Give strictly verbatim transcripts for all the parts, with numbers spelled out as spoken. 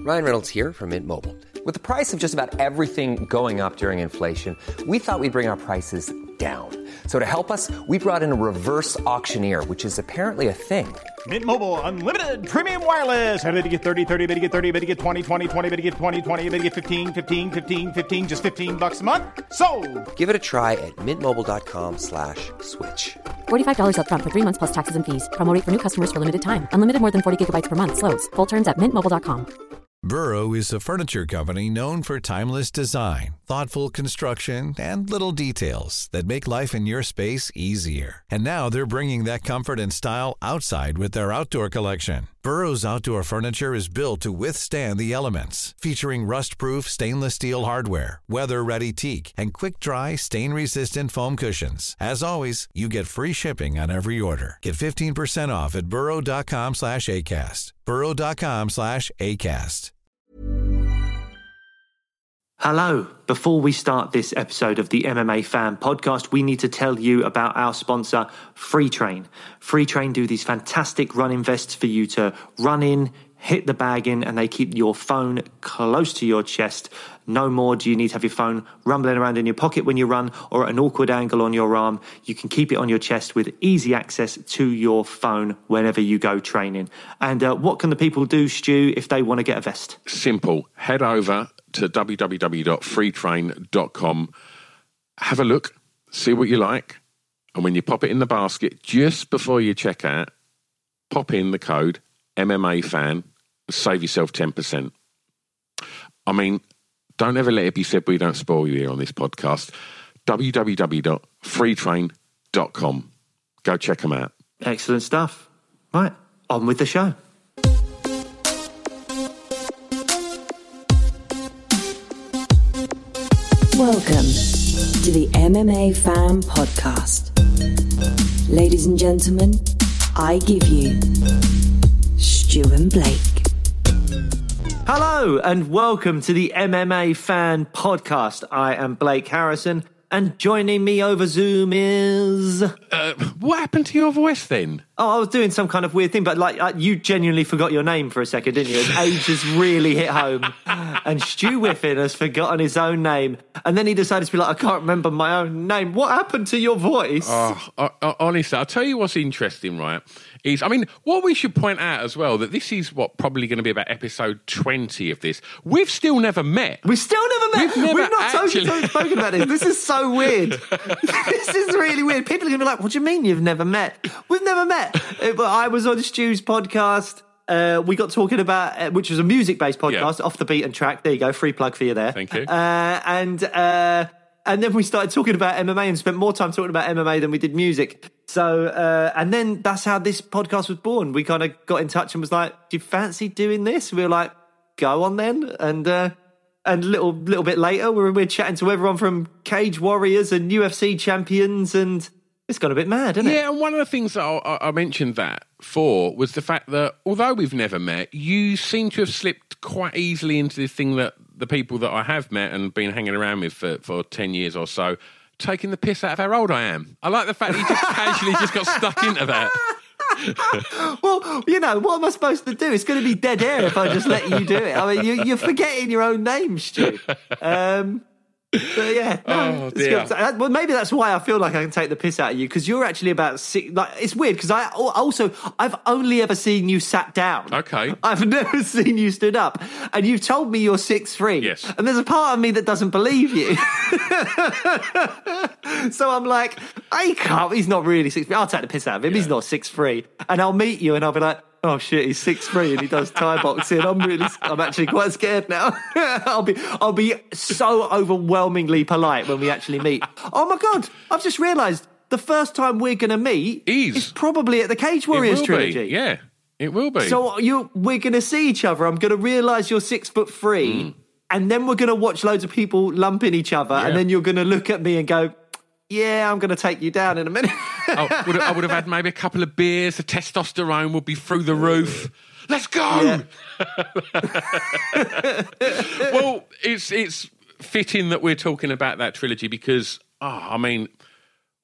Ryan Reynolds here from Mint Mobile. With the price of just about everything going up during inflation, we thought we'd bring our prices down. So to help us, we brought in a reverse auctioneer, which is apparently a thing. Mint Mobile Unlimited Premium Wireless. How to get thirty, thirty, how to get thirty, how to get twenty, twenty, twenty, how to get twenty, twenty, how to get fifteen, fifteen, fifteen, fifteen, just fifteen bucks a month? Sold! Give it a try at mintmobile.com slash switch. forty-five dollars up front for three months plus taxes and fees. Promo rate for new customers for limited time. Unlimited more than forty gigabytes per month. Slows full terms at mint mobile dot com. Burrow is a furniture company known for timeless design, thoughtful construction, and little details that make life in your space easier. And now they're bringing that comfort and style outside with their outdoor collection. Burrow's outdoor furniture is built to withstand the elements, featuring rust-proof stainless steel hardware, weather-ready teak, and quick-dry, stain-resistant foam cushions. As always, you get free shipping on every order. Get fifteen percent off at burrow.com slash ACAST. burrow.com slash ACAST. Hello. Before we start this episode of the M M A Fan Podcast, we need to tell you about our sponsor, Freetrain. Freetrain do these fantastic running vests for you to run in, hit the bag in, and they keep your phone close to your chest. No more do you need to have your phone rumbling around in your pocket when you run or at an awkward angle on your arm. You can keep it on your chest with easy access to your phone whenever you go training. And uh, what can the people do, Stu, if they want to get a vest? Simple. Head over to w w w dot freetrain dot com. Have a look, see what you like, and when you pop it in the basket, just before you check out, pop in the code M M A fan, save yourself ten percent. I mean, don't ever let it be said we don't spoil you here on this podcast. w w w dot freetrain dot com. Go check them out. Excellent stuff. Right, on with the show. Welcome to the M M A Fan Podcast. Ladies and gentlemen, I give you Stu and Blake. Hello and welcome to the M M A Fan Podcast. I am Blake Harrison, and joining me over Zoom is... Uh, what happened to your voice then? Oh, I was doing some kind of weird thing, but like uh, you genuinely forgot your name for a second, didn't you? And age has really hit home. And Stu Whiffen has forgotten his own name. And then he decided to be like, I can't remember my own name. What happened to your voice? Oh, uh, uh, honestly, I'll tell you what's interesting, right? Is, I mean, what we should point out as well, that this is what probably going to be about episode twenty of this. We've still never met. We've still never met. We've, never We've not actually... totally spoken about this. This is so weird. This is really weird. People are going to be like, what do you mean you've never met? We've never met. I was on Stu's podcast. Uh, we got talking about, uh, which was a music-based podcast, yeah. Off the Beaten Track. There you go, free plug for you there. Thank you. Uh, and uh, and then we started talking about M M A and spent more time talking about M M A than we did music. So, uh, and then that's how this podcast was born. We kind of got in touch and was like, do you fancy doing this? We were like, go on then. And uh, and a little, little bit later, we we're, we're chatting to everyone from Cage Warriors and U F C champions, and it's got a bit mad, hasn't it? Yeah, and one of the things that I, I mentioned that for was the fact that although we've never met, you seem to have slipped quite easily into this thing that the people that I have met and been hanging around with for, for ten years or so, taking the piss out of how old I am. I like the fact that you just casually just got stuck into that. Well, you know, what am I supposed to do? It's going to be dead air if I just let you do it. I mean, you, you're forgetting your own name, Stu. Um... But yeah, no, oh, dear. Well, maybe that's why I feel like I can take the piss out of you, because you're actually about six. Like, it's weird because I also I've only ever seen you sat down. Okay, I've never seen you stood up, and you've told me you're six three. Yes, and there's a part of me that doesn't believe you. So I'm like, I can't. He's not really six three. I'll take the piss out of him. Yeah. He's not six three, and I'll meet you, and I'll be like, oh shit, he's six three and he does Thai boxing. I'm really, I'm actually quite scared now. I'll be, I'll be so overwhelmingly polite when we actually meet. Oh my God, I've just realised the first time we're going to meet is. is probably at the Cage Warriors it will trilogy. Be. Yeah, it will be. So you, we're going to see each other. I'm going to realise you're six foot three, mm. and then we're going to watch loads of people lumping each other, yeah. and then you're going to look at me and go, yeah, I'm going to take you down in a minute. I, would have, I would have had maybe a couple of beers. The testosterone would be through the roof. Let's go! Yeah. Well, it's it's fitting that we're talking about that trilogy because, oh, I mean,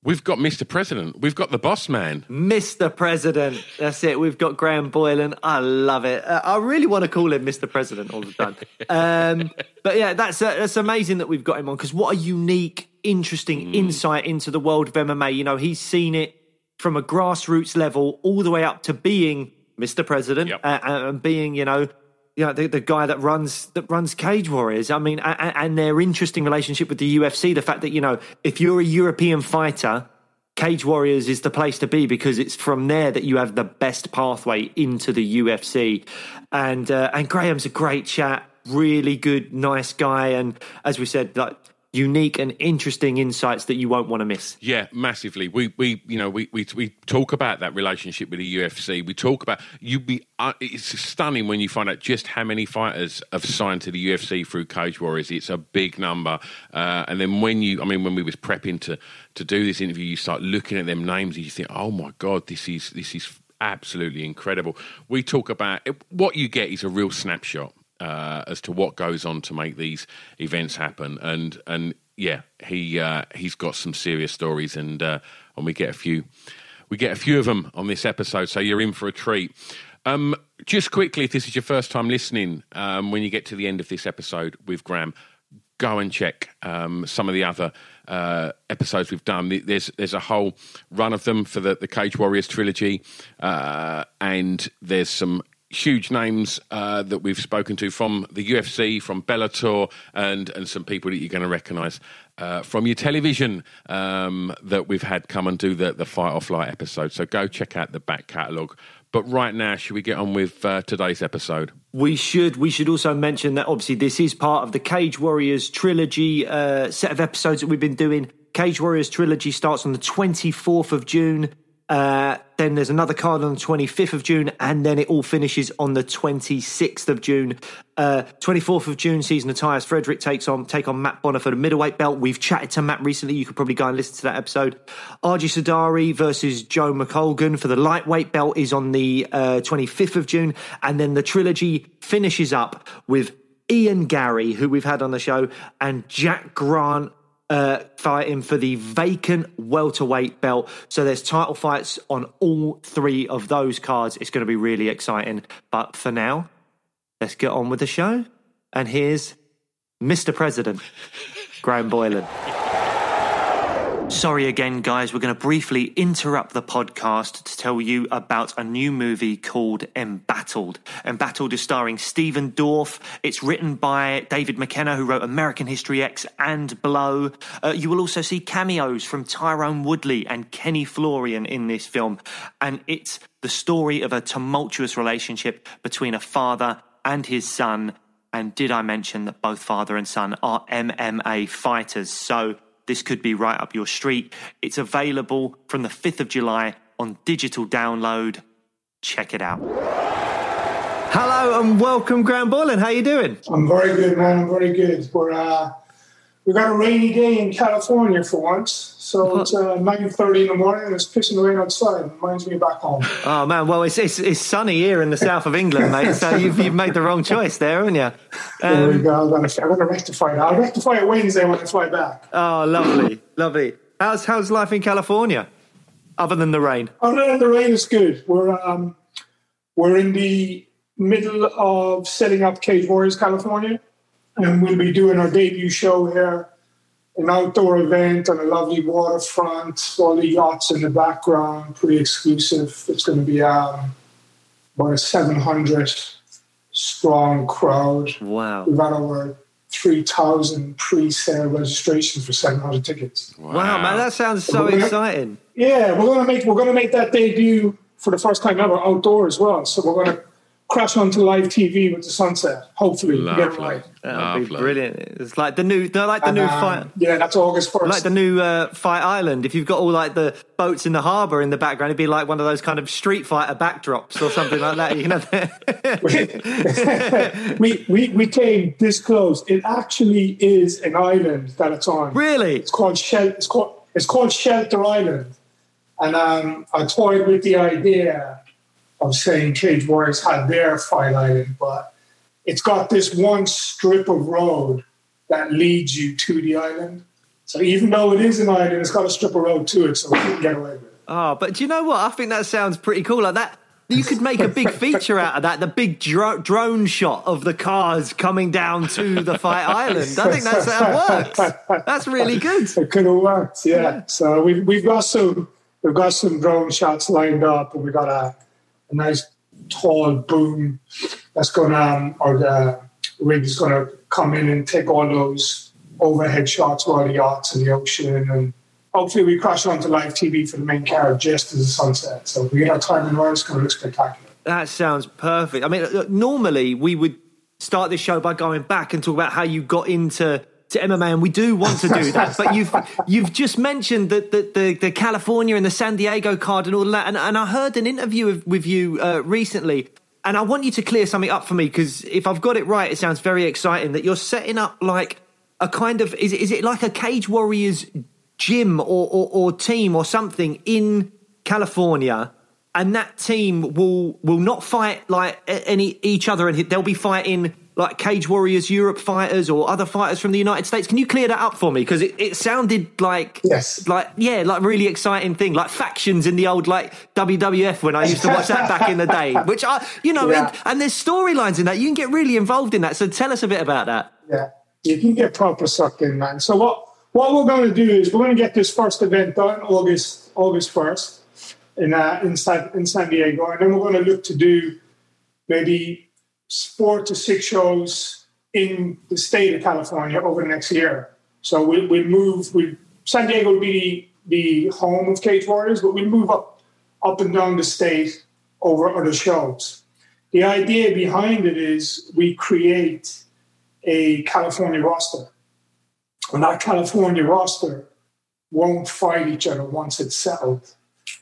We've got Mister President. We've got the boss man. Mister President. That's it. We've got Graham Boylan. I love it. Uh, I really want to call him Mister President all the time. Um, but yeah, that's uh, that's amazing that we've got him on, because what a unique, interesting mm. insight into the world of M M A. You know, he's seen it from a grassroots level all the way up to being Mister President yep. uh, and being, you know, you know, the, the guy that runs that runs Cage Warriors. I mean, and, and their interesting relationship with the U F C. The fact that, you know, if you're a European fighter, Cage Warriors is the place to be, because it's from there that you have the best pathway into the U F C. And uh, and Graham's a great chat, really good, nice guy, and as we said, like, unique and interesting insights that you won't want to miss. Yeah, massively. We we you know we we we talk about that relationship with the U F C. We talk about you be. Uh, it's stunning when you find out just how many fighters have signed to the U F C through Cage Warriors. It's a big number. Uh, and then when you, I mean, when we was prepping to to do this interview, you start looking at them names and you think, oh my God, this is this is absolutely incredible. We talk about it, what you get is a real snapshot. Uh, as to what goes on to make these events happen, and and yeah, he uh, he's got some serious stories, and uh, and we get a few, we get a few of them on this episode. So you're in for a treat. Um, just quickly, if this is your first time listening, um, when you get to the end of this episode with Graham, go and check um, some of the other uh, episodes we've done. There's there's a whole run of them for the, the Cage Warriors trilogy, uh, and there's some huge names uh, that we've spoken to from the U F C, from Bellator, and and some people that you're going to recognise uh, from your television um, that we've had come and do the, the Fight or Flight episode. So go check out the back catalogue. But right now, should we get on with uh, today's episode? We should. We should also mention that obviously this is part of the Cage Warriors trilogy uh, set of episodes that we've been doing. Cage Warriors trilogy starts on the twenty-fourth of June. Uh, then there's another card on the twenty-fifth of June, and then it all finishes on the twenty-sixth of June. Uh, twenty-fourth of June sees Natajas Frederick takes on take on Matt Bonner for the middleweight belt. We've chatted to Matt recently. You could probably go and listen to that episode. R G Sadari versus Joe McColgan for the lightweight belt is on the uh, twenty-fifth of June, and then the trilogy finishes up with Ian Garry, who we've had on the show, and Jack Grant Uh, fighting for the vacant welterweight belt. So there's title fights on all three of those cards. It's going to be really exciting. But for now, let's get on with the show. And here's Mister President, Graham Boylan. Sorry again, guys. We're going to briefly interrupt the podcast to tell you about a new movie called Embattled. Embattled is starring Stephen Dorff. It's written by David McKenna, who wrote American History X and Blow. Uh, you will also see cameos from Tyrone Woodley and Kenny Florian in this film. And it's the story of a tumultuous relationship between a father and his son. And did I mention that both father and son are M M A fighters? So this could be right up your street. It's available from the fifth of July on digital download. Check it out. Hello and welcome, Graham Boylan. How you doing? I'm very good, man. I'm very good. We're uh, we got a rainy day in California for once, so it's uh, nine thirty in the morning and it's pissing rain outside. It reminds me of back home. Oh man, well it's it's, it's sunny here in the south of England, mate. So you've you've made the wrong choice there, haven't you? Um, there we go. I'm going to rectify that. I'll rectify it Wednesday when I fly back. Oh, lovely, lovely. How's how's life in California, other than the rain? Other than the rain, it's good. We're um we're in the middle of setting up Cage Warriors California, and we'll be doing our debut show here. An outdoor event on a lovely waterfront, all the yachts in the background, pretty exclusive. It's going to be um, about a seven hundred strong crowd. Wow. We've had over three thousand pre-sale registrations for seven hundred tickets. Wow, wow man, that sounds so gonna, exciting. Yeah, we're going to make we're going to make that debut for the first time ever outdoor as well. So we're going to crash onto live T V with the sunset. Hopefully, we get it right. That'll be brilliant. It's like the new, they're like the and, new um, fight. Yeah, that's August first. Like the new uh, Fight Island. If you've got all like the boats in the harbour in the background, it'd be like one of those kind of Street Fighter backdrops or something like that. You know, we we we came this close. It actually is an island that it's on. Really? It's called Shel- It's called it's called Shelter Island, and um, I toyed with the idea of saying Cage Warriors had their Fight Island, but it's got this one strip of road that leads you to the island. So even though it is an island, it's got a strip of road to it, so we can get away with it. Oh, but do you know what? I think that sounds pretty cool. Like that, you could make a big feature out of that. The big dro- drone shot of the cars coming down to the Fight Island. I think that's how it works. That's really good. It could have worked, yeah. yeah. So we've we've got some we've got some drone shots lined up, and we've got a, a nice tall boom that's going to, um, or the rig is going to come in and take all those overhead shots of all the yachts in the ocean, and hopefully we crash onto live T V for the main car just as the sun sets. So if we get our timing right, it's going to look spectacular. That sounds perfect. I mean, normally we would start this show by going back and talk about how you got into to M M A, and we do want to do that. But you've you've just mentioned the, the, the, the California and the San Diego card and all that. And, and I heard an interview with, with you uh, recently, and I want you to clear something up for me, because if I've got it right, it sounds very exciting that you're setting up like a kind of, is, is it like a Cage Warriors gym or, or, or team or something in California, and that team will will not fight like any each other, and they'll be fighting like Cage Warriors Europe fighters or other fighters from the United States. Can you clear that up for me? Because it, it sounded like, yes, like yeah, like really exciting thing, like factions in the old like W W F when I used to watch that back in the day. Which I, you know, yeah. and, and there's storylines in that. You can get really involved in that. So tell us a bit about that. Yeah, you can get proper sucked in, man. So what what we're going to do is we're going to get this first event done August August first in uh, in San, in San Diego, and then we're going to look to do maybe four to six shows in the state of California over the next year. So we'll, we'll move, we'll, San Diego will be the, the home of Cage Warriors, but we'll move up, up and down the state over other shows. The idea behind it is we create a California roster. And that California roster won't fight each other once it's settled.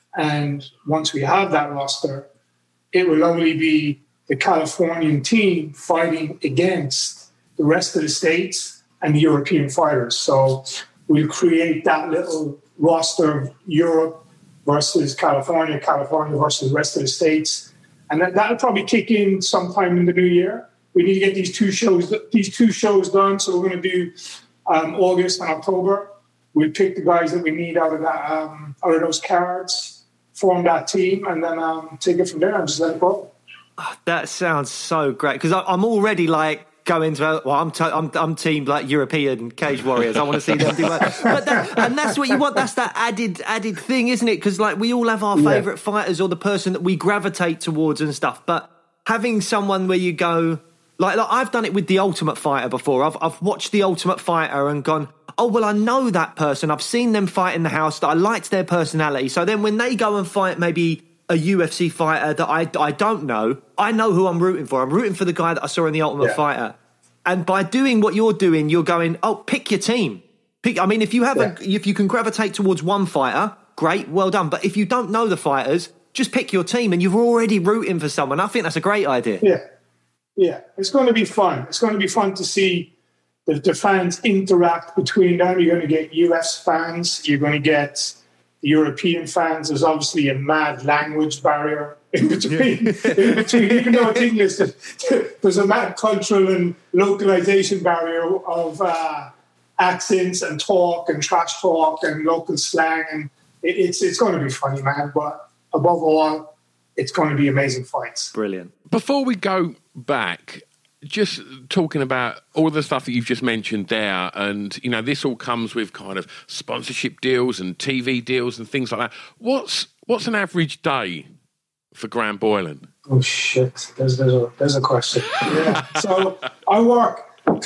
And once we have that roster, it will only be the Californian team fighting against the rest of the states and the European fighters. So we'll create that little roster of Europe versus California, California versus the rest of the states. And that, that'll probably kick in sometime in the new year. We need to get these two shows these two shows done. So we're going to do um, August and October. We'll pick the guys that we need out of that um, out of those cards, form that team, and then um, take it from there and just let it go. Oh, that sounds so great, because I'm already like going to well, I'm t- I'm I'm team like European Cage Warriors. I want to see them do that, but that, and that's what you want. That's that added added thing, isn't it? Because like we all have our yeah. favourite fighters or the person that we gravitate towards and stuff. But having someone where you go like, like I've done it with the Ultimate Fighter before. I've I've watched the Ultimate Fighter and gone, oh well, I know that person. I've seen them fight in the house. That I liked their personality. So then when they go and fight, maybe a U F C fighter that I, I don't know, I know who I'm rooting for. I'm rooting for the guy that I saw in The Ultimate yeah. Fighter. And by doing what you're doing, you're going, oh, pick your team. Pick. I mean, if you have yeah. a, if you can gravitate towards one fighter, great, well done. But if you don't know the fighters, just pick your team, and you're already rooting for someone. I think that's a great idea. Yeah, yeah, it's going to be fun. It's going to be fun to see the, the fans interact between them. You're going to get U S fans. You're going to get the European fans. There's obviously a mad language barrier in between. Yeah. in between, even though it's English, there's a mad cultural and localization barrier of uh, accents and talk and trash talk and local slang, and it, it's it's going to be funny, man. But above all, it's going to be amazing fights. Brilliant. Before we go back, just talking about all the stuff that you've just mentioned there, and, you know, this all comes with kind of sponsorship deals and T V deals and things like that. What's what's an average day for Grant Boylan? Oh, shit. There's, there's, a, there's a question. Yeah. So I work,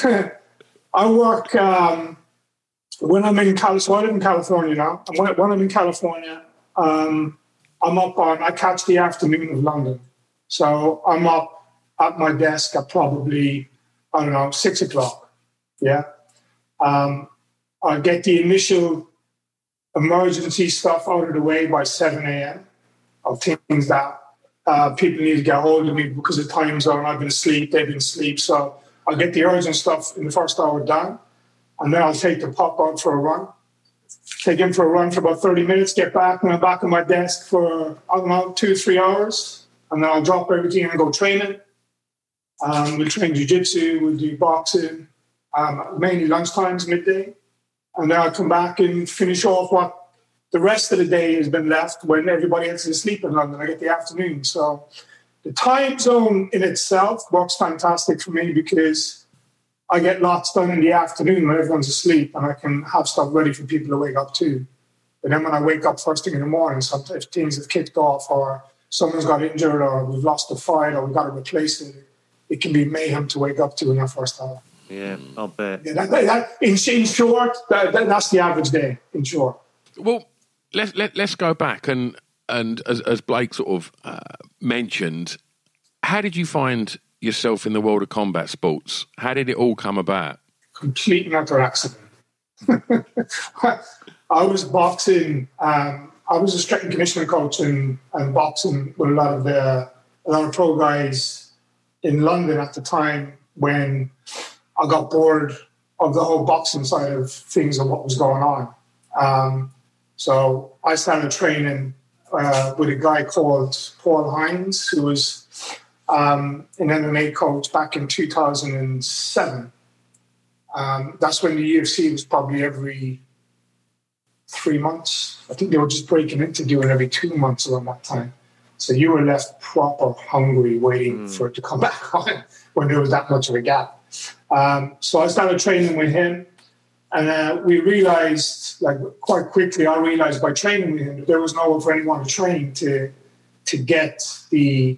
I work um, when I'm in California. So I live in California now. And when, when I'm in California, um, I'm up on, I catch the afternoon of London. So I'm up at my desk at probably, I don't know, six o'clock. Yeah. Um, I get the initial emergency stuff out of the way by seven a.m. of things that uh, people need to get hold of me because of time zone. I've been asleep, they've been asleep. So I'll get the urgent stuff in the first hour done. And then I'll take the pop out for a run. Take him for a run for about thirty minutes, get back, and I'm back on my desk for, I don't know, two, three hours. And then I'll drop everything and go training. Um, we'll train jiu-jitsu, we'll do boxing, um, mainly lunchtimes, midday. And then I'll come back and finish off what the rest of the day has been left when everybody else is asleep in London. I get the afternoon. So the time zone in itself works fantastic for me because I get lots done in the afternoon when everyone's asleep and I can have stuff ready for people to wake up to. But then when I wake up first thing in the morning, sometimes things have kicked off or someone's got injured or we've lost a fight or we've got to replace it. It can be mayhem to wake up to in that first hour. Yeah, I'll bet. Yeah, that, that, that, in, in short, that, that, that's the average day, in short. Well, let's, let, let's go back and, and as, as Blake sort of uh, mentioned, how did you find yourself in the world of combat sports? How did it all come about? Complete and utter accident. I was boxing. Um, I was a strength and conditioning coach and, and boxing with a lot of the a lot of pro guys in London at the time when I got bored of the whole boxing side of things and what was going on. Um, so I started training uh, with a guy called Paul Hines, who was um, an M M A coach back in two thousand seven. Um, that's when the U F C was probably every three months. I think they were just breaking into doing every two months around that time. So you were left proper hungry waiting mm. for it to come back on when there was that much of a gap. Um, so I started training with him and uh, we realized, like quite quickly, I realized by training with him that there was no way for anyone to train to, to get the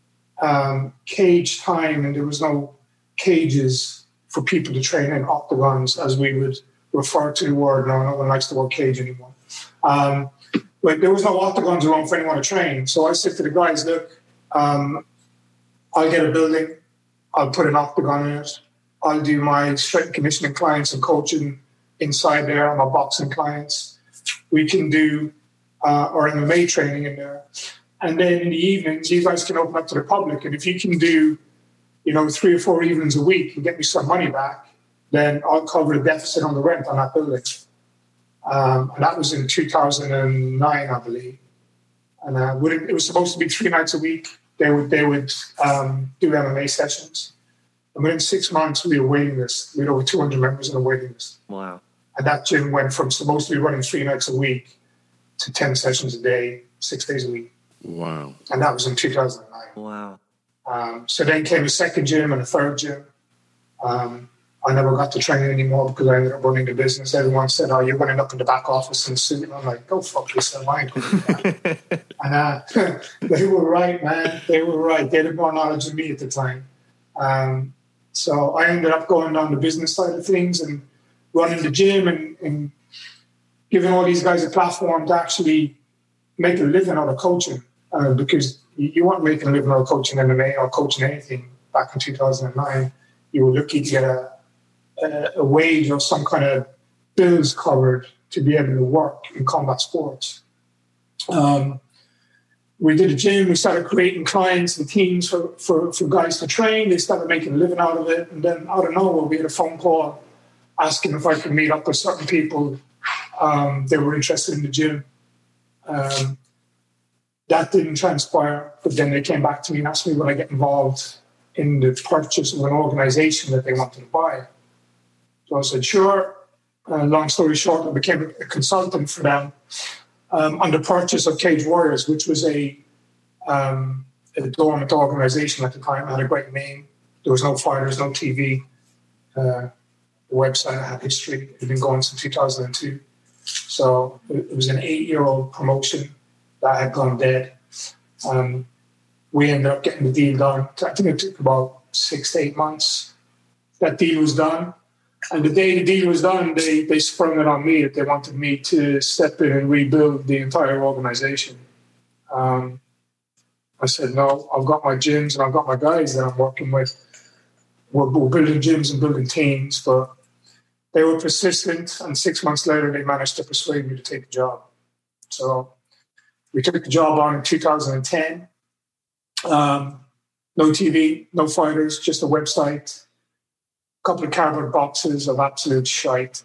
um, cage time, and there was no cages for people to train in, octagons, as we would refer to the word. No, no one likes the word cage anymore. Um, but there was no octagons around for anyone to train. So I said to the guys, look, um, I'll get a building. I'll put an octagon in it. I'll do my strength and conditioning clients and coaching inside there, my boxing clients. We can do uh, our M M A training in there. And then in the evenings, you guys can open up to the public. And if you can do, you know, three or four evenings a week and get me some money back, then I'll cover the deficit on the rent on that building. Um, and that was in two thousand nine, I believe. And uh, it was supposed to be three nights a week. They would they would um, do M M A sessions. And within six months, we were waiting list. We had over two hundred members in the waiting list. Wow. And that gym went from supposed to be running three nights a week to ten sessions a day, six days a week. Wow. And that was in two thousand nine. Wow. Um, so then came a second gym and a third gym. Um, I never got to train anymore because I ended up running the business. Everyone said, oh, you're running up in the back office in a suit. And I'm like, go fuck yourself. I ain't doing that. And uh, they were right, man. They were right. They had more knowledge than me at the time. Um, so I ended up going down the business side of things and running the gym and, and giving all these guys a platform to actually make a living out of coaching. Uh, because you, you weren't making a living out of coaching M M A or coaching anything back in two thousand nine. You were lucky to get a a wage or some kind of bills covered to be able to work in combat sports. Um, we did a gym, we started creating clients and teams for, for, for guys to train. They started making a living out of it. And then out of nowhere, we had a phone call asking if I could meet up with certain people um, that were interested in the gym. Um, that didn't transpire, but then they came back to me and asked me would I get involved in the purchase of an organization that they wanted to buy. So I said, sure. Uh, long story short, I became a consultant for them um, on the purchase of Cage Warriors, which was a, um, a dormant organization at the time. It had a great name. There was no fighters, no T V. Uh, the website had history. It had been going since two thousand two. So it, it was an eight-year-old promotion that had gone dead. Um, we ended up getting the deal done. I think it took about six to eight months. That deal was done. And the day the deal was done, they, they sprung it on me that they wanted me to step in and rebuild the entire organization. Um, I said, no, I've got my gyms and I've got my guys that I'm working with. We're, we're building gyms and building teams, but they were persistent. And six months later, they managed to persuade me to take the job. So we took the job on in two thousand ten. Um, no T V, no fighters, just a website. Couple of cardboard boxes of absolute shite.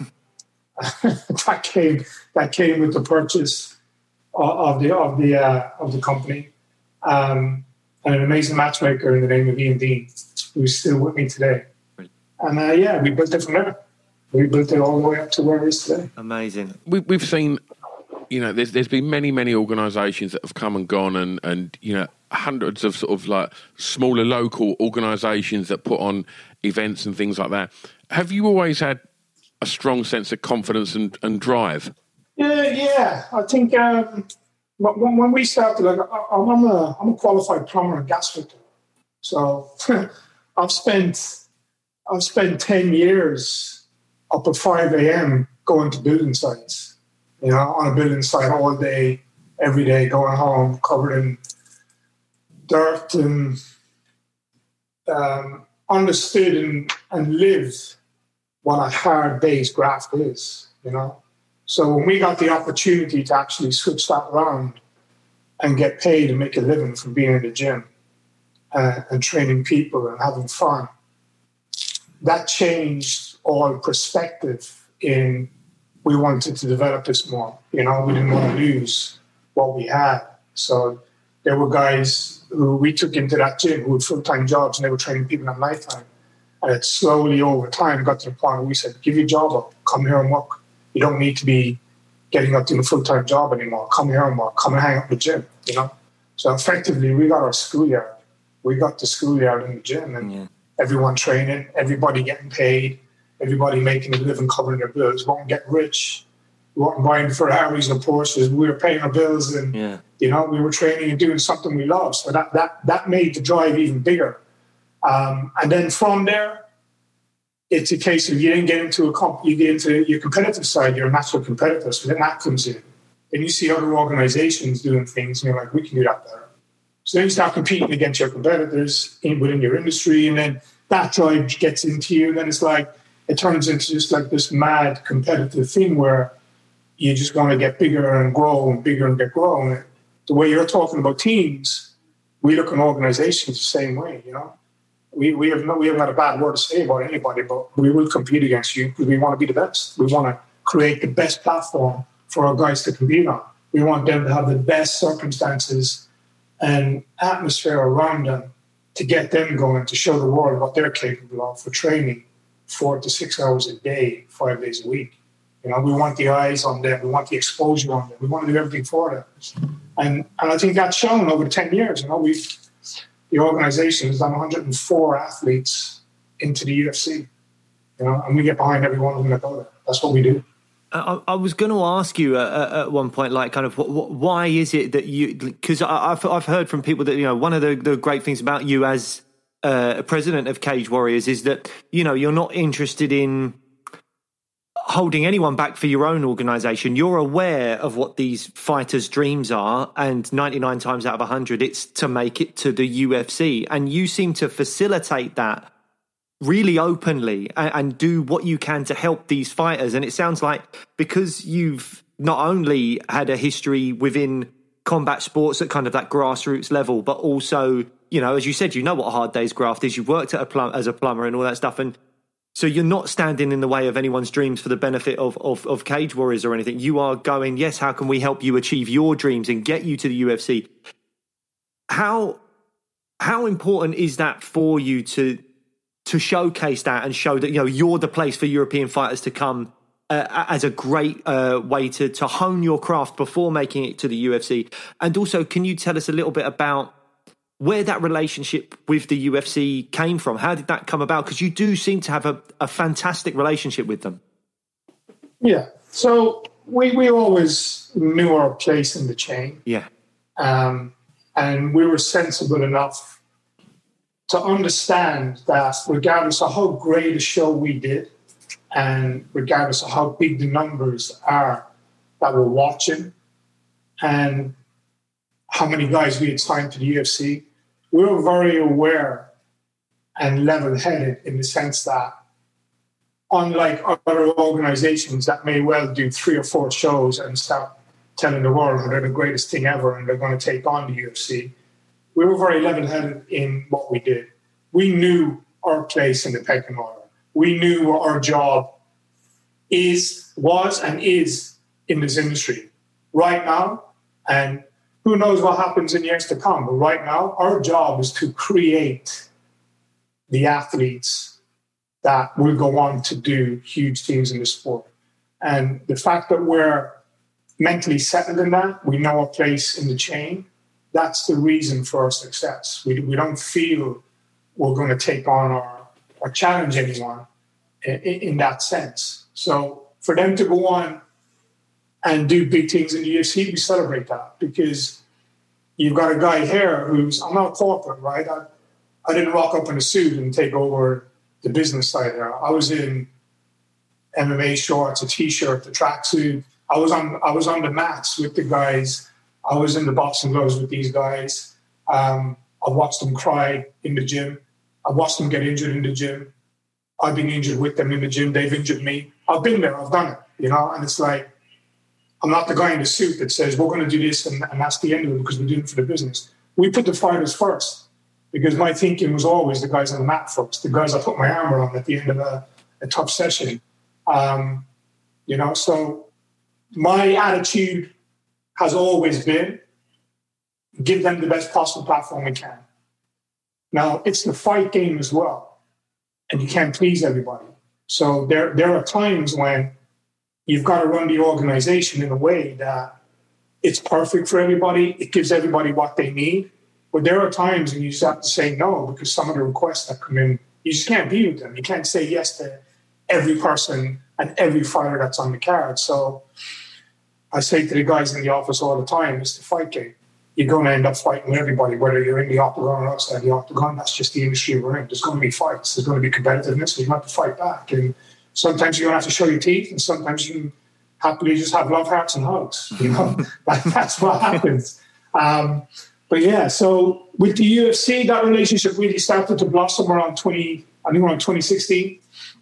that came that came with the purchase of, of the of the uh, of the company, um, and an amazing matchmaker in the name of Ian Dean, who's still with me today. And uh, yeah, we built it from there. we built it all the way up to where it is today. Amazing. We, we've seen, you know, there's there's been many, many organisations that have come and gone and, and, you know, hundreds of sort of like smaller local organisations that put on events and things like that. Have you always had a strong sense of confidence and, and drive? Yeah, yeah. I think um, when, when we started, like, I'm a, I'm a qualified plumber and gas fitter. So I've spent I've spent ten years up at five a.m. going to building sites, you know, on a building site all day, every day, going home, covered in dirt, and um, understood and, and lived what a hard day's graft is, you know. So when we got the opportunity to actually switch that around and get paid and make a living from being in the gym uh, and training people and having fun, that changed all perspective in we wanted to develop this more. You know, we didn't want to lose what we had. So there were guys who we took into that gym who had full-time jobs and they were training people at night time. And it slowly over time got to the point where we said, give your job up, come here and work. You don't need to be getting up to a full-time job anymore. Come here and work, come and hang out in the gym, you know? So effectively, we got our schoolyard. We got the schoolyard in the gym and yeah. everyone training, everybody getting paid, everybody making a living, covering their bills. We weren't getting rich. We weren't buying Ferraris or Porsches. We were paying our bills and, yeah. you know, we were training and doing something we loved. So that that that made the drive even bigger. Um, and then from there, it's a case of you didn't get into a comp, you get into your competitive side, you're a natural competitor, so then that comes in. Then you see other organizations doing things, and you're like, we can do that better. So then you start competing against your competitors in, within your industry, and then that drive gets into you, and then it's like, it turns into just like this mad competitive thing where you just want to get bigger and grow and bigger and get growing. The way you're talking about teams, we look at organizations the same way, you know? We we have no we haven't got a bad word to say about anybody, but we will compete against you because we want to be the best. We want to create the best platform for our guys to compete on. We want them to have the best circumstances and atmosphere around them to get them going, to show the world what they're capable of for training four to six hours a day, five days a week. You know, we want the eyes on them. We want the exposure on them. We want to do everything for them. And and I think that's shown over ten years. You know, we've the organization has done one hundred four athletes into the U F C, you know, and we get behind every one of them that go there. That's what we do. I, I was going to ask you uh, at one point, like, kind of, what, what, why is it that you? Because I've I've heard from people that, you know, one of the, the great things about you as uh, a president of Cage Warriors is that, you know, you're not interested in holding anyone back for your own organization. You're aware of what these fighters' dreams are, and ninety-nine times out of one hundred, it's to make it to the U F C. And you seem to facilitate that really openly and, and do what you can to help these fighters. And it sounds like because you've not only had a history within combat sports at kind of that grassroots level, but also, you know, as you said, you know what a hard day's graft is. You've worked at a plum- as a plumber and all that stuff. And so you're not standing in the way of anyone's dreams for the benefit of, of, of Cage Warriors or anything. You are going, yes, how can we help you achieve your dreams and get you to the U F C? How how important is that for you to to showcase that and show that, you know, you're the place for European fighters to come uh, as a great uh, way to, to hone your craft before making it to the U F C? And also, can you tell us a little bit about where that relationship with the U F C came from? How did that come about? Because you do seem to have a, a fantastic relationship with them. Yeah. So we, we always knew our place in the chain. Yeah. Um, and we were sensible enough to understand that regardless of how great a show we did, and regardless of how big the numbers are that were watching, and how many guys we had signed to the U F C, we were very aware and level-headed in the sense that, unlike other organizations that may well do three or four shows and start telling the world they're the greatest thing ever and they're going to take on the U F C, we were very level-headed in what we did. We knew our place in the pecking order. We knew what our job is, was, and is in this industry right now. And who knows what happens in years to come? But right now, our job is to create the athletes that will go on to do huge things in the sport. And the fact that we're mentally settled in that, we know our place in the chain, that's the reason for our success. We, we don't feel we're going to take on or, or challenge anyone in, in that sense. So for them to go on and do big things in the U F C, we celebrate that, because you've got a guy here who's, I'm not corporate, right? I, I didn't rock up in a suit and take over the business side there. I was in M M A shorts, a t-shirt, the tracksuit. I was on I was on the mats with the guys. I was in the boxing gloves with these guys. Um, I watched them cry in the gym. I watched them get injured in the gym. I've been injured with them in the gym. They've injured me. I've been there. I've done it, you know. And it's like, I'm not the guy in the suit that says, we're going to do this and, and that's the end of it because we're doing it for the business. We put the fighters first, because my thinking was always the guys on the mat first, the guys I put my armor on at the end of a, a tough session. Um, you know, so my attitude has always been give them the best possible platform we can. Now, it's the fight game as well, and you can't please everybody. So there, there are times when you've got to run the organization in a way that it's perfect for everybody. It gives everybody what they need. But there are times when you just have to say no, because some of the requests that come in, you just can't be with them. You can't say yes to every person and every fighter that's on the card. So I say to the guys in the office all the time, it's the fight game. You're going to end up fighting with everybody, whether you're in the octagon or outside the octagon. That's just the industry we're in. There's going to be fights. There's going to be competitiveness. So you have to fight back. And sometimes you're going to have to show your teeth, and sometimes you can happily just have love hearts and hugs. You know, that, that's what happens. Um, but yeah, so with the U F C, that relationship really started to blossom around twenty, I think around twenty sixteen.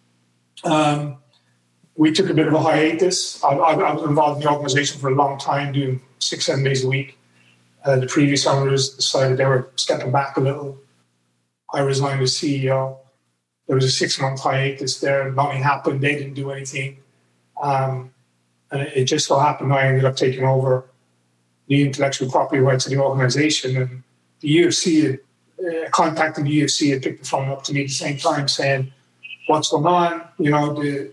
Um, we took a bit of a hiatus. I, I, I was involved in the organization for a long time, doing six, seven days a week. Uh, the previous owners decided they were stepping back a little. I resigned as C E O. There was a six-month hiatus there. Nothing happened. They didn't do anything. Um, and it, it just so happened I ended up taking over the intellectual property rights of the organization. And the U F C, had, uh, contacting the U F C, had picked the phone up to me at the same time saying, what's going on? You know, the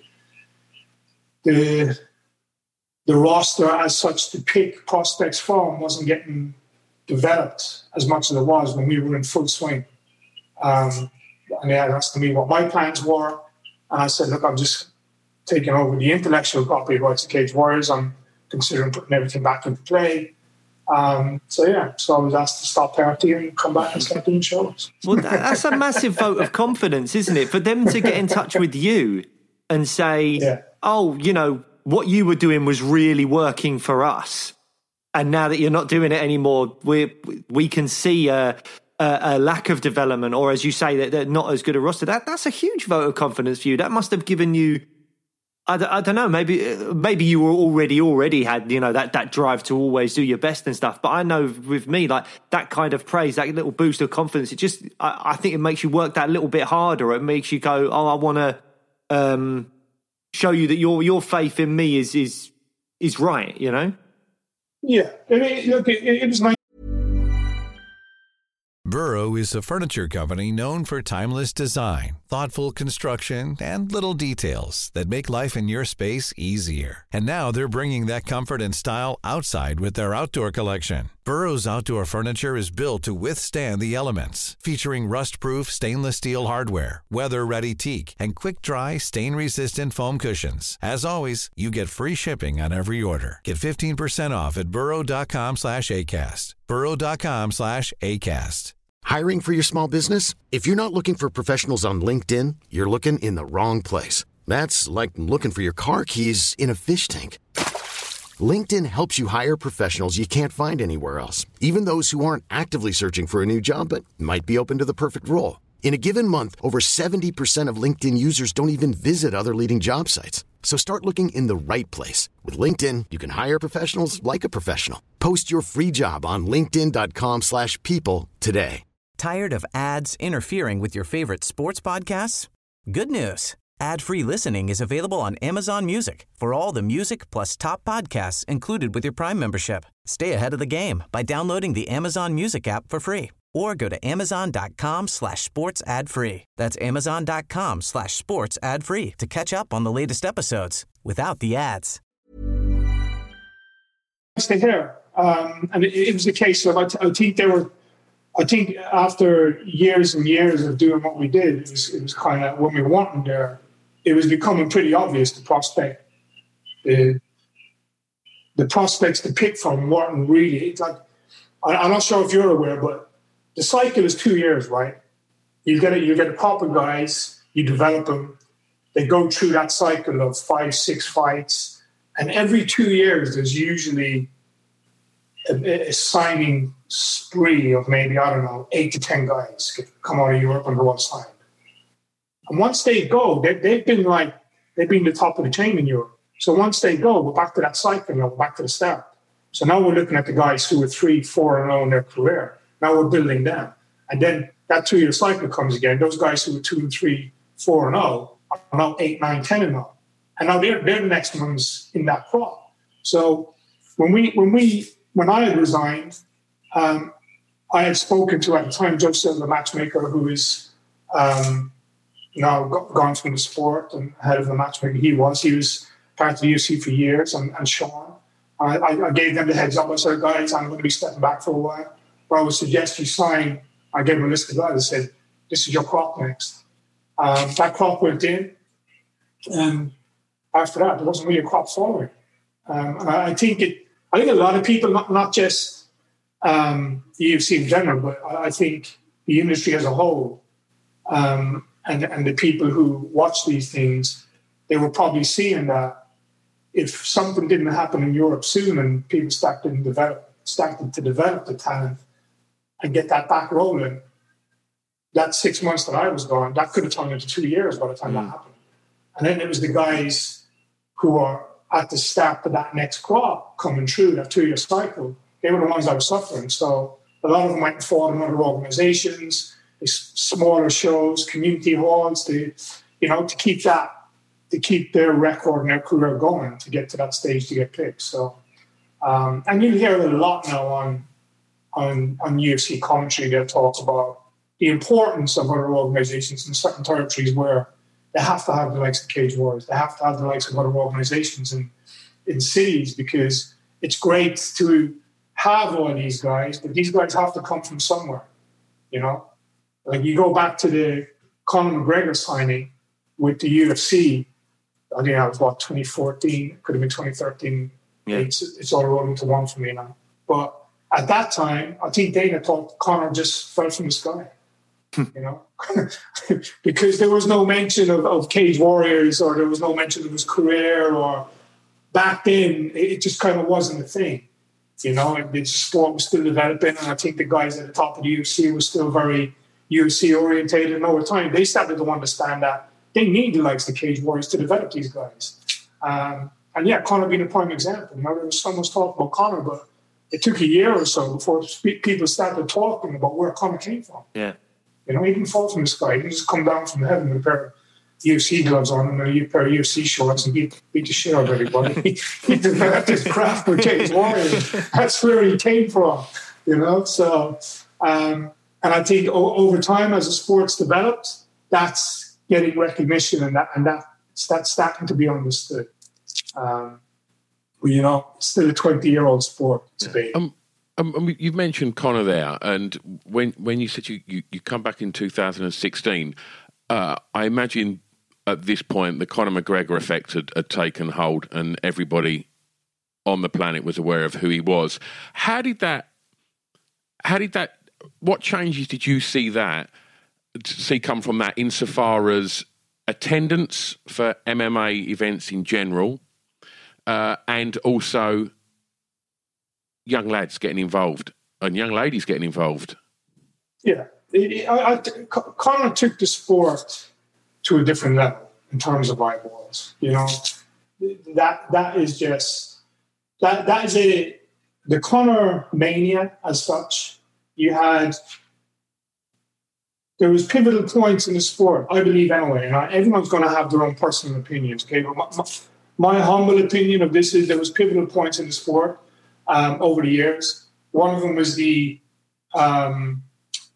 the the roster as such to pick prospects from wasn't getting developed as much as it was when we were in full swing. Um, and they had asked me what my plans were. And I said, look, I'm just taking over the intellectual property rights of Cage Warriors. I'm considering putting everything back into play. Um, so, yeah, so I was asked to stop parenting and come back and start doing shows. Well, that's a massive vote of confidence, isn't it? For them to get in touch with you and say, yeah. oh, you know, what you were doing was really working for us. And now that you're not doing it anymore, we we can see a, a, a lack of development, or as you say, that they're not as good a roster. That That's a huge vote of confidence for you. That must have given you, I, I don't know, maybe maybe you were already already had, you know, that, that drive to always do your best and stuff. But I know with me, like that kind of praise, that little boost of confidence, it just, I, I think it makes you work that little bit harder. It makes you go, oh, I want to um, show you that your your faith in me is is is right, you know? Yeah. I mean, look, it, it was nice. Burrow is a furniture company known for timeless design, thoughtful construction, and little details that make life in your space easier. And now they're bringing that comfort and style outside with their outdoor collection. Burrow's outdoor furniture is built to withstand the elements, featuring rust-proof stainless steel hardware, weather-ready teak, and quick-dry, stain-resistant foam cushions. As always, you get free shipping on every order. Get fifteen percent off at burrow.com slash ACAST. burrow.com slash ACAST. Hiring for your small business? If you're not looking for professionals on LinkedIn, you're looking in the wrong place. That's like looking for your car keys in a fish tank. LinkedIn helps you hire professionals you can't find anywhere else, even those who aren't actively searching for a new job but might be open to the perfect role. In a given month, over seventy percent of LinkedIn users don't even visit other leading job sites. So start looking in the right place. With LinkedIn, you can hire professionals like a professional. Post your free job on linkedin.com slash people today. Tired of ads interfering with your favorite sports podcasts? Good news. Ad-free listening is available on Amazon Music for all the music plus top podcasts included with your Prime membership. Stay ahead of the game by downloading the Amazon Music app for free or go to amazon.com slash sports ad free. That's amazon.com slash sports ad free to catch up on the latest episodes without the ads. Stay here. Um, and it, it was a case of, I, t- I think they were, I think after years and years of doing what we did, it was, it was kind of, when we weren't there, it was becoming pretty obvious the prospect, the, the prospects to pick from weren't really, it's like, I, I'm not sure if you're aware, but the cycle is two years, right? You get a, you get a crop of guys, you develop them, they go through that cycle of five, six fights, and every two years there's usually a, a signing spree of maybe, I don't know, eight to ten guys get, come out of Europe and go on sign. And once they go, they, they've been like, they've been the top of the chain in Europe. So once they go, we're back to that cycle, now we're back to the start. So now we're looking at the guys who are three, four and oh in their career. Now we're building them. And then that two-year cycle comes again. Those guys who are two and three, four and oh are now eight, nine, ten and oh. And now they're, they're the next ones in that crop. So when we, when we, when I had resigned, um, I had spoken to, at the time, Judge Silva, the matchmaker, who is um, now gone from the sport and head of the matchmaker. He was. He was part of the U F C for years, and, and Sean. I, I gave them the heads up. I said, guys, I'm going to be stepping back for a while. But I would suggest you sign. I gave them a list of guys. I said, this is your crop next. Um, that crop went in. And after that, there wasn't really a crop following. Um, and I, I think it, I think a lot of people, not, not just um, the U F C in general, but I, I think the industry as a whole, um, and, and the people who watch these things, they were probably seeing that if something didn't happen in Europe soon and people started to develop, started to develop the talent and get that back rolling, that six months that I was gone, that could have turned into two years by the time mm. that happened. And then it was the guys who are at the start of that next crop coming through that two-year cycle. They were the ones that were suffering. So a lot of them went and fought in other organizations, smaller shows, community halls, to, you know, to keep that, to keep their record and their career going to get to that stage to get picked. So, um, and you hear it a lot now on, on, on U F C commentary that talks about the importance of other organizations in certain territories where they have to have the likes of Cage Warriors. They have to have the likes of other organizations in, in cities, because it's great to have all these guys, but these guys have to come from somewhere, you know? Like you go back to the Conor McGregor signing with the U F C, I think that was, what, twenty fourteen, it could have been twenty thirteen. Yeah. It's, it's all rolling to one for me now. But at that time, I think Dana thought Conor just fell from the sky. You know, because there was no mention of, of Cage Warriors, or there was no mention of his career, or back then it just kind of wasn't a thing. You know, and the sport was still developing, and I think the guys at the top of the U F C were still very U F C orientated. And over time, they started to understand that they need the likes of the Cage Warriors to develop these guys. Um, and yeah, Conor being a prime example. You know, there was so much talk about Conor, but it took a year or so before people started talking about where Conor came from. Yeah. You know, he didn't fall from the sky. He didn't just come down from heaven with a pair of U F C gloves on and a pair of U F C shorts and beat, beat the shit out of everybody. He developed his craft with Cage Warriors. That's where he came from, you know. So, um, and I think o- over time, as the sport's developed, that's getting recognition, and that and that that's starting to be understood. Um, but, you know, it's still a twenty-year-old sport. It's big. Um, Um, you've mentioned Conor there, and when when you said you, you, you come back in two thousand sixteen, uh, I imagine at this point the Conor McGregor effect had, had taken hold, and everybody on the planet was aware of who he was. How did that? How did that? What changes did you see that see come from that, insofar as attendance for M M A events in general, uh, and also young lads getting involved and young ladies getting involved? Yeah. I, I, Conor took the sport to a different level in terms of eyeballs. You know, that that is just, that that is a, the Conor mania as such. You had, there was pivotal points in the sport, I believe anyway, and everyone's going to have their own personal opinions. Okay, but my, my, my humble opinion of this is there was pivotal points in the sport Um, over the years. One of them was the um,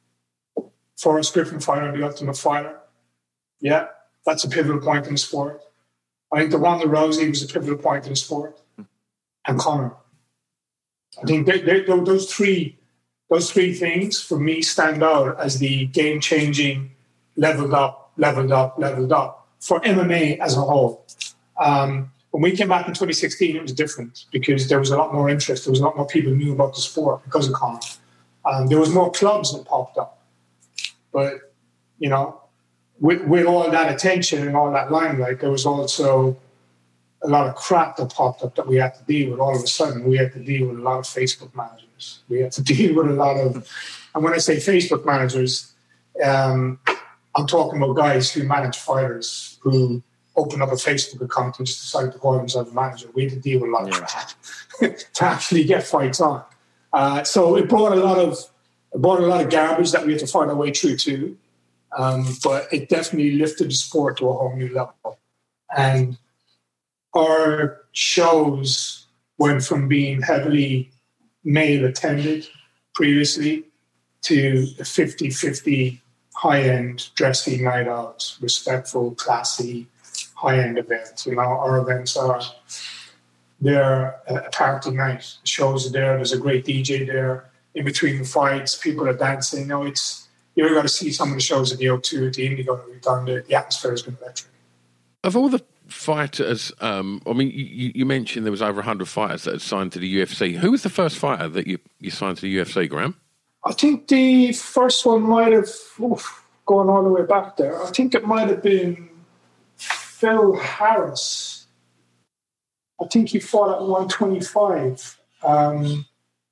Forrest Griffin fighter, the Ultimate Fighter. Yeah, that's a pivotal point in the sport. I think the Ronda Rousey was a pivotal point in the sport. And Conor. I think they, they, those three those three things, for me, stand out as the game-changing, leveled up, leveled up, leveled up for M M A as a whole. Um, when we came back in twenty sixteen, it was different because there was a lot more interest. There was a lot more people who knew about the sport because of Conor. Um, there was more clubs that popped up. But, you know, with, with all that attention and all that limelight, there was also a lot of crap that popped up that we had to deal with. All of a sudden, we had to deal with a lot of Facebook managers. We had to deal with a lot of, and when I say Facebook managers, um, I'm talking about guys who manage fighters who open up a Facebook account and just decide to call themselves a manager. We had to deal with a lot of crap to actually get fights on. Uh, so it brought a lot of it brought a lot of garbage that we had to find our way through too. Um, but it definitely lifted the sport to a whole new level. And our shows went from being heavily male attended previously to a fifty-fifty high-end, dressy night out, respectful, classy, high-end events. You know, our events are, they're a party night. The shows are there. There's a great D J there. In between the fights, people are dancing. You know, it's, you're going to see some of the shows at the O two, at the Indigo that we've done. The, the atmosphere has been electric. Of all the fighters, um, I mean, you, you mentioned there was over one hundred fighters that had signed to the U F C. Who was the first fighter that you, you signed to the U F C, Graham? I think the first one might have, oof, gone all the way back there. I think it might have been Phil Harris. I think he fought at one twenty-five. Um,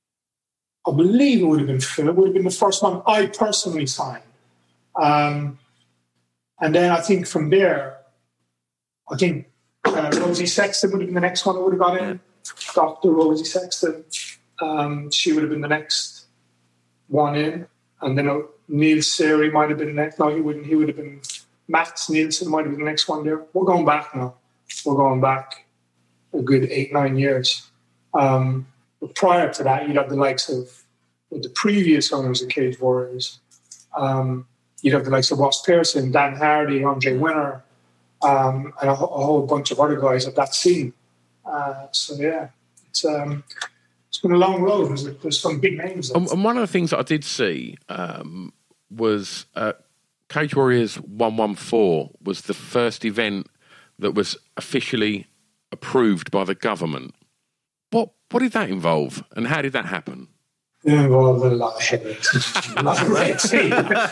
I believe it would have been Phil. It would have been the first one I personally signed. Um, and then I think from there, I think uh, Rosie Sexton would have been the next one I would have got in. Doctor Rosie Sexton. Um, she would have been the next one in. And then uh, Neil Seri might have been the next. No, he wouldn't. He would have been Mats Nielsen might have been the next one there. We're going back now. We're going back a good eight, nine years. Um, but prior to that, you'd have the likes of the previous owners of Cage Warriors. Um, you'd have the likes of Ross Pearson, Dan Hardy, Andre Winner, um, and a, a whole bunch of other guys of that scene. Uh, so, yeah, it's um, it's been a long road. There's, there's some big names. And, and one of the things that I did see um, was uh, Cage Warriors one fourteen was the first event that was officially approved by the government. What what did that involve, and how did that happen? It involved a lot of headaches, a lot of red tape,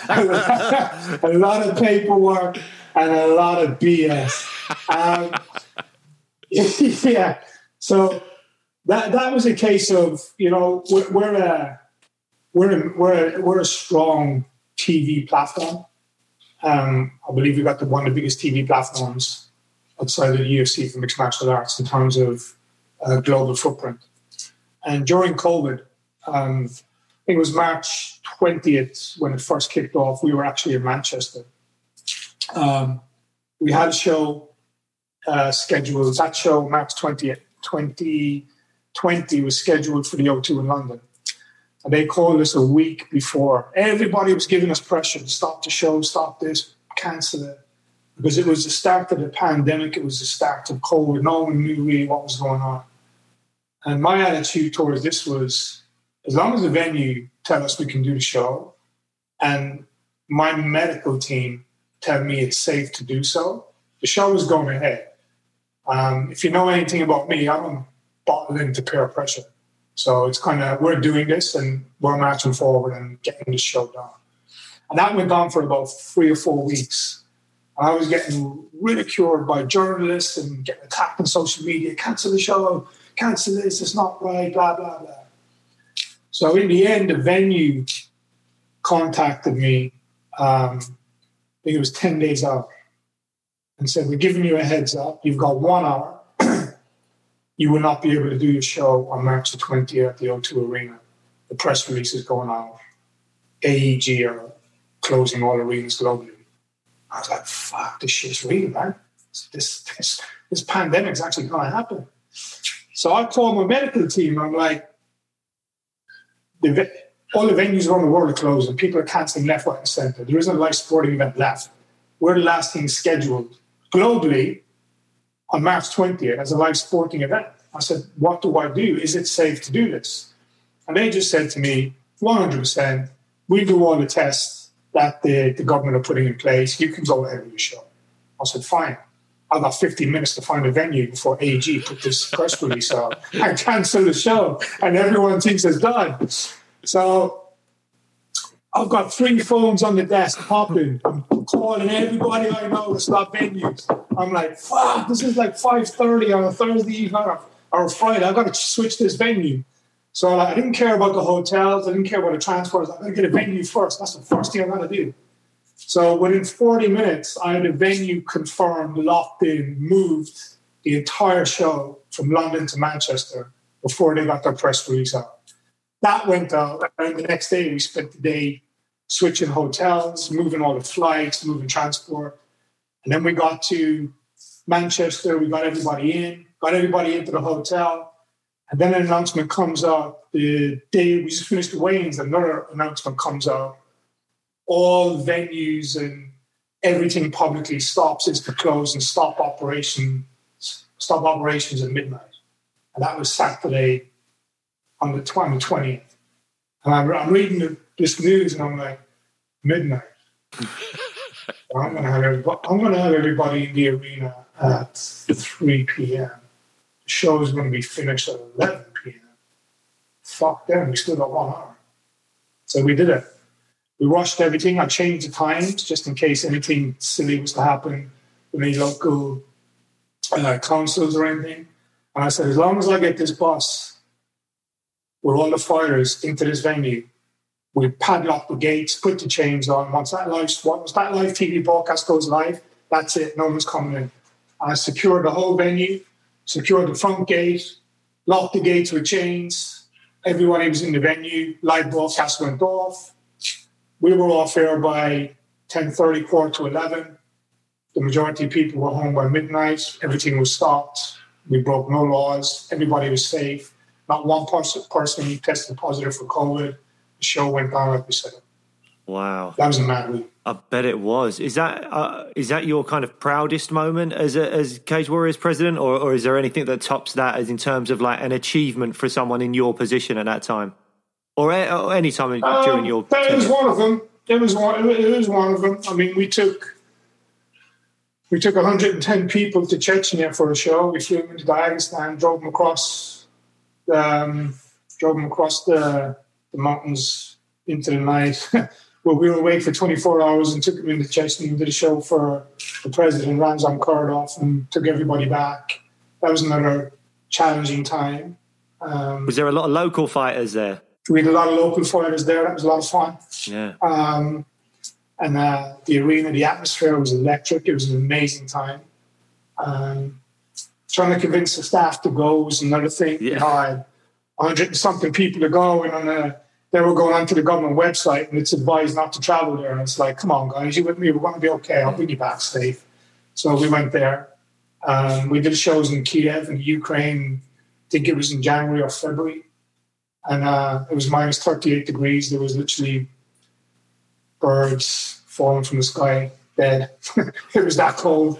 a lot of paperwork, and a lot of B S. Um, yeah, so that that was a case of, you know, we're, we're a we're a, we're a, we're a strong T V platform. Um, I believe we got the one of the biggest T V platforms outside of the U F C for mixed martial arts in terms of uh, global footprint. And during COVID, um, I think it was March twentieth when it first kicked off, we were actually in Manchester. Um, we had a show uh, scheduled. That show, March twentieth, twenty twenty, was scheduled for the O two in London. And they called us a week before. Everybody was giving us pressure to stop the show, stop this, cancel it. Because it was the start of the pandemic. It was the start of COVID. No one knew really what was going on. And my attitude towards this was, as long as the venue tell us we can do the show, and my medical team tell me it's safe to do so, the show is going ahead. Um, if you know anything about me, I don't bottle into peer pressure. So it's kind of, we're doing this and we're marching forward and getting this show done. And that went on for about three or four weeks. And I was getting ridiculed by journalists and getting attacked on social media. Cancel the show, cancel this, it's not right, blah, blah, blah. So in the end, the venue contacted me, um, I think it was ten days out, and said, we're giving you a heads up. You've got one hour. You will not be able to do your show on March the twentieth at the O two Arena. The press release is going out. A E G are closing all arenas globally. I was like, fuck, this shit's real, man. This, this, this pandemic's actually going to happen. So I called my medical team. I'm like, the, all the venues around the world are closed and people are cancelling left, right, and centre. There isn't a live sporting event left. We're the last thing scheduled globally on March twentieth as a live sporting event. I said, what do I do? Is it safe to do this? And they just said to me, one hundred percent, we do all the tests that the, the government are putting in place. You can go ahead with your show. I said, fine. I've got fifteen minutes to find a venue before A G put this press release out. I cancel the show and everyone thinks it's done. So I've got three phones on the desk popping. I'm calling everybody I know to stop venues. I'm like, fuck, this is like five thirty on a Thursday evening or, or Friday. I've got to switch this venue. So like, I didn't care about the hotels. I didn't care about the transports. I'm going to get a venue first. That's the first thing I'm going to do. So within forty minutes, I had a venue confirmed, locked in, moved the entire show from London to Manchester before they got their press release out. That went out. And the next day, we spent the day switching hotels, moving all the flights, moving transport. And then we got to Manchester. We got everybody in, got everybody into the hotel. And then an announcement comes out. The day we just finished the weigh-ins, another announcement comes out. All venues and everything publicly stops, is to close and stop operation, stop operations at midnight. And that was Saturday on the twentieth. And I'm, I'm reading the, this news and I'm like, midnight. I'm going to have everybody, I'm going to have everybody in the arena at three p.m. The show is going to be finished at eleven p.m. Fuck them, we still got one hour. So we did it. We rushed everything. I changed the times just in case anything silly was to happen with any local uh, councils or anything. And I said, as long as I get this bus with all the fighters into this venue, we padlock the gates, put the chains on. Once that live, once that live T V broadcast goes live, that's it. No one's coming in. And I secured the whole venue, secured the front gate, locked the gates with chains. Everybody was in the venue. Live broadcast went off. We were off air by ten thirty, quarter to eleven. The majority of people were home by midnight. Everything was stopped. We broke no laws. Everybody was safe. Not one person, person tested positive for COVID. The show went on like we said. Wow. That was a mad week. I bet it was. Is that uh, is that your kind of proudest moment as a, as Cage Warriors president, or, or is there anything that tops that as in terms of like an achievement for someone in your position at that time? Or, or any time um, during your That was one of them. It was one. It was one of them. I mean, we took we took one hundred ten people to Chechnya for a show. We flew them into Dagestan, drove them across, um, drove them across the, the mountains into the night. Well, we were away for twenty-four hours and took them into Chechnya and did a show for the president, Ramzan Kadyrov, and took everybody back. That was another challenging time. Um, was there a lot of local fighters there? We had a lot of local fighters there. That was a lot of fun. Yeah. Um, and uh, the arena, the atmosphere was electric. It was an amazing time. Um, trying to convince the staff to go was another thing. Yeah. You know, I had one hundred and something people to go, and on the, they were going onto the government website, and it's advised not to travel there. And it's like, come on, guys, you with me? We're going to be okay. I'll bring you back safe. So we went there. Um, we did shows in Kiev in Ukraine. I think it was in January or February. And uh, it was minus thirty-eight degrees. There was literally birds falling from the sky, dead. It was that cold.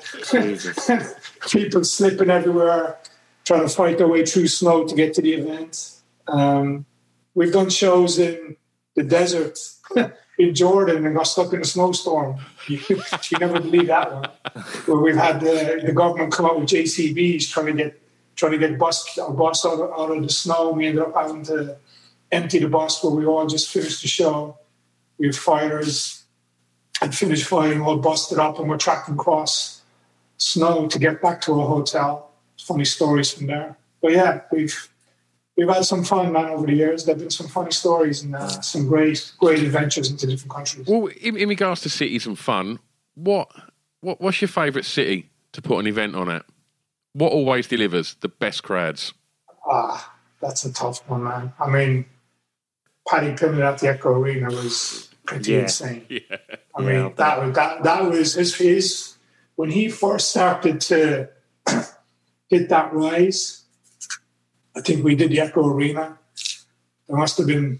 People slipping everywhere, trying to fight their way through snow to get to the event. Um, we've done shows in the desert in Jordan and got stuck in a snowstorm. You, you never believe that one. Where we've had the, the government come out with J C Bs trying to get trying to get bus, our bus out of, out of the snow. We ended up having to empty the bus where we all just finished the show. We had fighters had finished fighting, all busted up, and we're tracking across snow to get back to our hotel. Funny stories from there. But yeah, we've we've had some fun, man, over the years. There have been some funny stories and uh, some great, great adventures into different countries. Well, in, in regards to cities and fun, what, what what's your favourite city to put an event on at? What always delivers the best crowds? Ah, that's a tough one, man. I mean, Paddy Pimblett at the Echo Arena was pretty yeah. insane. Yeah. I mean, yeah, that was that that was his his when he first started to hit that rise. I think we did the Echo Arena. There must have been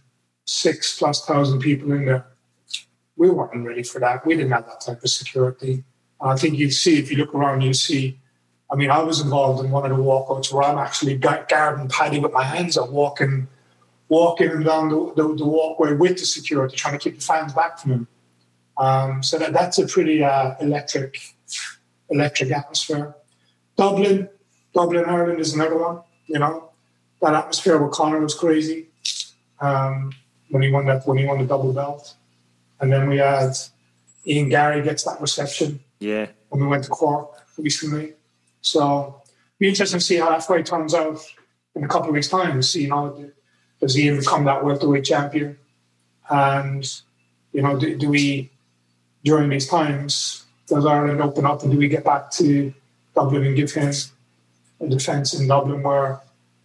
six plus thousand people in there. We weren't ready for that. We didn't have that type of security. I think you'd see, if you look around, you'll see, I mean, I was involved in one of the walkouts where I'm actually guarding Paddy with my hands up, walking walking down the, the, the walkway with the security, trying to keep the fans back from him. Um, so that, that's a pretty uh, electric electric atmosphere. Dublin, Dublin, Ireland is another one, you know. That atmosphere with Conor was crazy um, when he won that when he won the double belt. And then we had Ian Gary gets that reception. Yeah. When we went to Cork recently. So it'll be interesting to see how that fight turns out in a couple of weeks' time. To see, you know, does he become that welterweight champion? And, you know, do, do we, during these times, does Ireland open up and do we get back to Dublin and give him a defence in Dublin where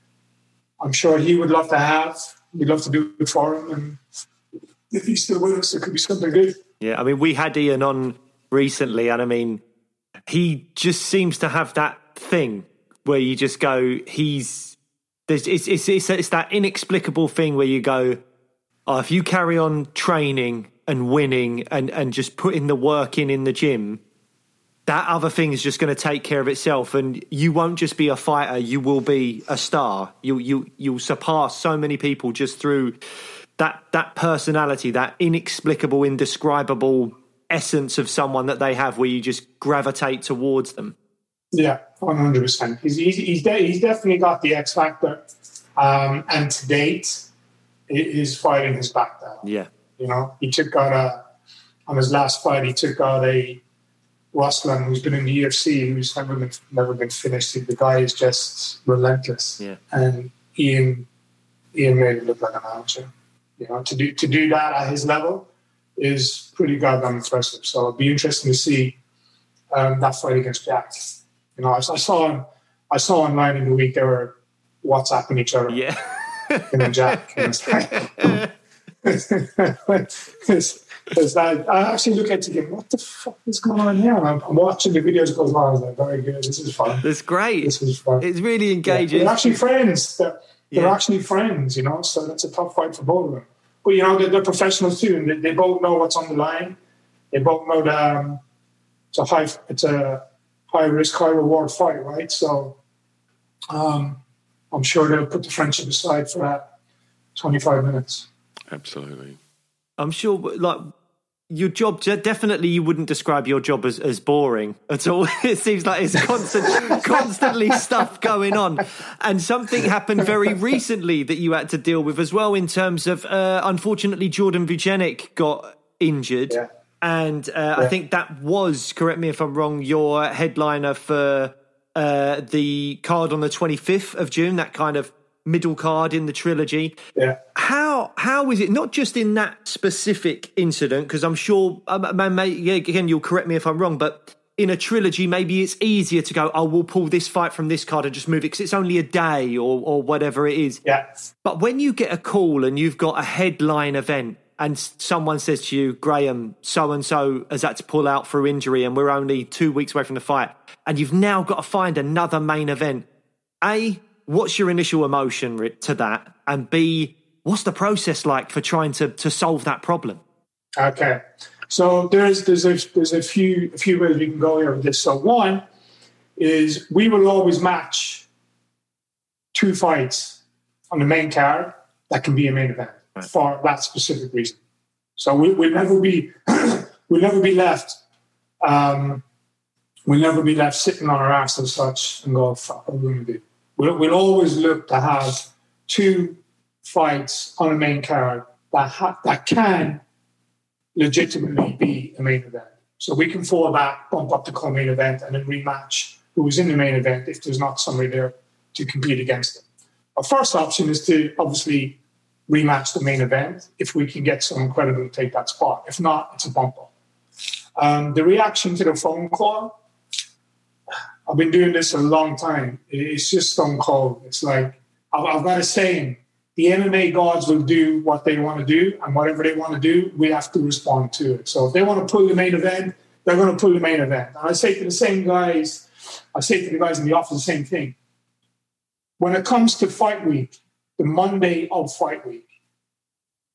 I'm sure he would love to have. We'd love to do it for him. And if he's still with us, it could be something good. Yeah, I mean, we had Ian on recently, and I mean, he just seems to have that thing where you just go, he's, there's, it's, it's, it's, it's that inexplicable thing where you go, oh, if you carry on training and winning and, and just putting the work in in the gym, that other thing is just going to take care of itself, and you won't just be a fighter, you will be a star. You, you, you'll surpass so many people just through that, that personality, that inexplicable, indescribable essence of someone that they have where you just gravitate towards them. Yeah, one hundred percent. He's, he's, he's, de- he's definitely got the X factor. Um, and to date, he's fighting his back down. Yeah. You know, he took out a, on his last fight, he took out a Ruslan who's been in the U F C, who's never been, never been finished. The guy is just relentless. Yeah. And Ian, Ian made him look like an amateur. You know, to do, to do that at his level is pretty goddamn impressive. So it'd be interesting to see um, that fight against Jack. You know, I, I saw him, I saw online in the week they were WhatsApping each other. Yeah. Him and Jack. And it's like, it's, it's that, I actually look at it thinking, what the fuck is going on here? And I'm, I'm watching the videos goes on. I was like, very good. This is fun. It's great. This is fun. It's really engaging. Yeah, they're actually friends. They're, they're Yeah. actually friends, you know, so that's a tough fight for both of them. But, you know, they're, they're professionals too, and they, they both know what's on the line. They both know that um, it's a high, it's a high risk, high reward fight, right? So um, I'm sure they'll put the friendship aside for that twenty-five minutes. Absolutely. I'm sure, like, your job, definitely you wouldn't describe your job as, as boring at all. It seems like it's constant, constantly stuff going on. And something happened very recently that you had to deal with as well in terms of, uh, unfortunately, Jordan Vucenic got injured. Yeah. And uh, Yeah. I think that was, correct me if I'm wrong, your headliner for uh, the card on the twenty-fifth of June, that kind of middle card in the trilogy. Yeah. How how is it, not just in that specific incident, because I'm sure, um, may, yeah, again, you'll correct me if I'm wrong, but in a trilogy, maybe it's easier to go, oh, we'll pull this fight from this card and just move it because it's only a day or or whatever it is. Yeah. But when you get a call and you've got a headline event and someone says to you, Graham, so-and-so has had to pull out through injury and we're only two weeks away from the fight, and you've now got to find another main event, A, what's your initial emotion to that? And B, what's the process like for trying to, to solve that problem? Okay. So there's there's a, there's a few a few ways we can go here with this. So one is we will always match two fights on the main card that can be a main event right. for that specific reason. So we, we'll never be we'll never be left um, we'll never be left sitting on our ass as such and go, fuck, what are we going to do? We'll, we'll always look to have two fights on a main card that ha- that can legitimately be a main event. So we can fall back, bump up the co-main event, and then rematch who was in the main event if there's not somebody there to compete against them. Our first option is to obviously rematch the main event if we can get someone credible to take that spot. If not, it's a bump up. Um, the reaction to the phone call, I've been doing this a long time. It's just stone cold. It's like, I've, I've got a saying, the M M A gods will do what they want to do, and whatever they want to do, we have to respond to it. So if they want to pull the main event, they're going to pull the main event. And I say to the same guys, I say to the guys in the office the same thing. When it comes to fight week, the Monday of fight week,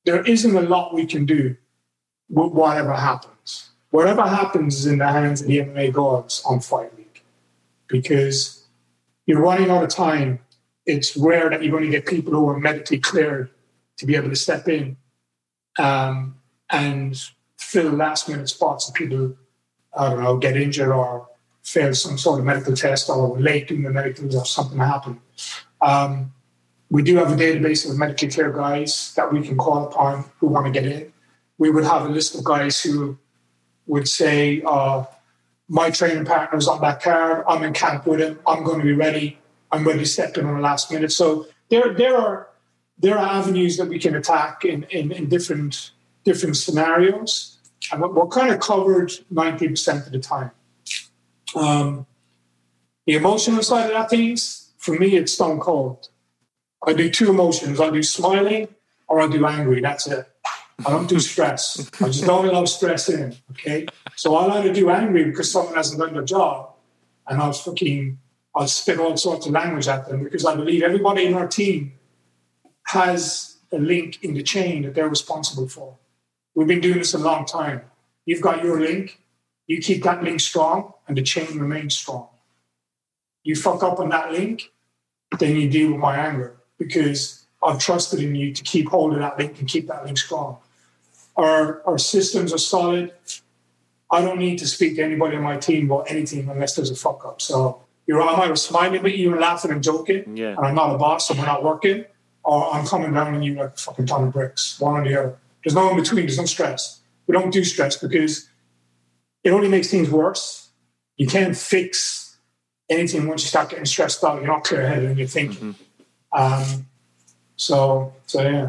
there isn't a lot we can do with whatever happens. Whatever happens is in the hands of the M M A gods on Fight Week, because you're running out of time. It's rare that you're going to get people who are medically cleared to be able to step in um, and fill last-minute spots if people, I don't know, get injured or fail some sort of medical test or were late doing the medicals or something happened. Um, we do have a database of medically clear guys that we can call upon who want to get in. We would have a list of guys who would say, uh, my training partner's on that card, I'm in camp with him, I'm going to be ready, I'm ready to step in on the last minute. So there, there are there are avenues that we can attack in, in, in different different scenarios, and we're, we're kind of covered ninety percent of the time. Um, the emotional side of that things, for me, it's stone cold. I do two emotions. I do smiling or I do angry. That's it. I don't do stress. I just don't allow stress in, okay? So I'll either do angry because someone hasn't done their job, and I'll fucking, I'll spit all sorts of language at them because I believe everybody in our team has a link in the chain that they're responsible for. We've been doing this a long time. You've got your link. You keep that link strong, and the chain remains strong. You fuck up on that link, then you deal with my anger because I've trusted in you to keep holding that link and keep that link strong. Our, our systems are solid. I don't need to speak to anybody on my team about anything unless there's a fuck up. So you're I'm either smiling at you and laughing and joking, yeah. and I'm not a boss, so we're not working, or I'm coming down on you like a fucking ton of bricks, one or the other. There's no in between. There's no stress. We don't do stress because it only makes things worse. You can't fix anything once you start getting stressed out. You're not clear-headed in your thinking. Mm-hmm. Um, so, so yeah.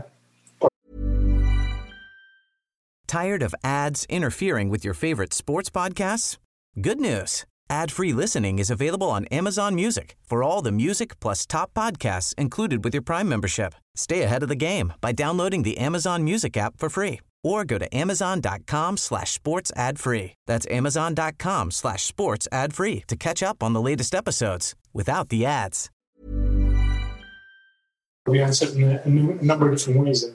Tired of ads interfering with your favorite sports podcasts? Good news. Ad-free listening is available on Amazon Music for all the music plus top podcasts included with your Prime membership. Stay ahead of the game by downloading the Amazon Music app for free or go to amazon.com slash sports ad free. That's amazon.com slash sports ad free to catch up on the latest episodes without the ads. We answer in a, in a number of different ways.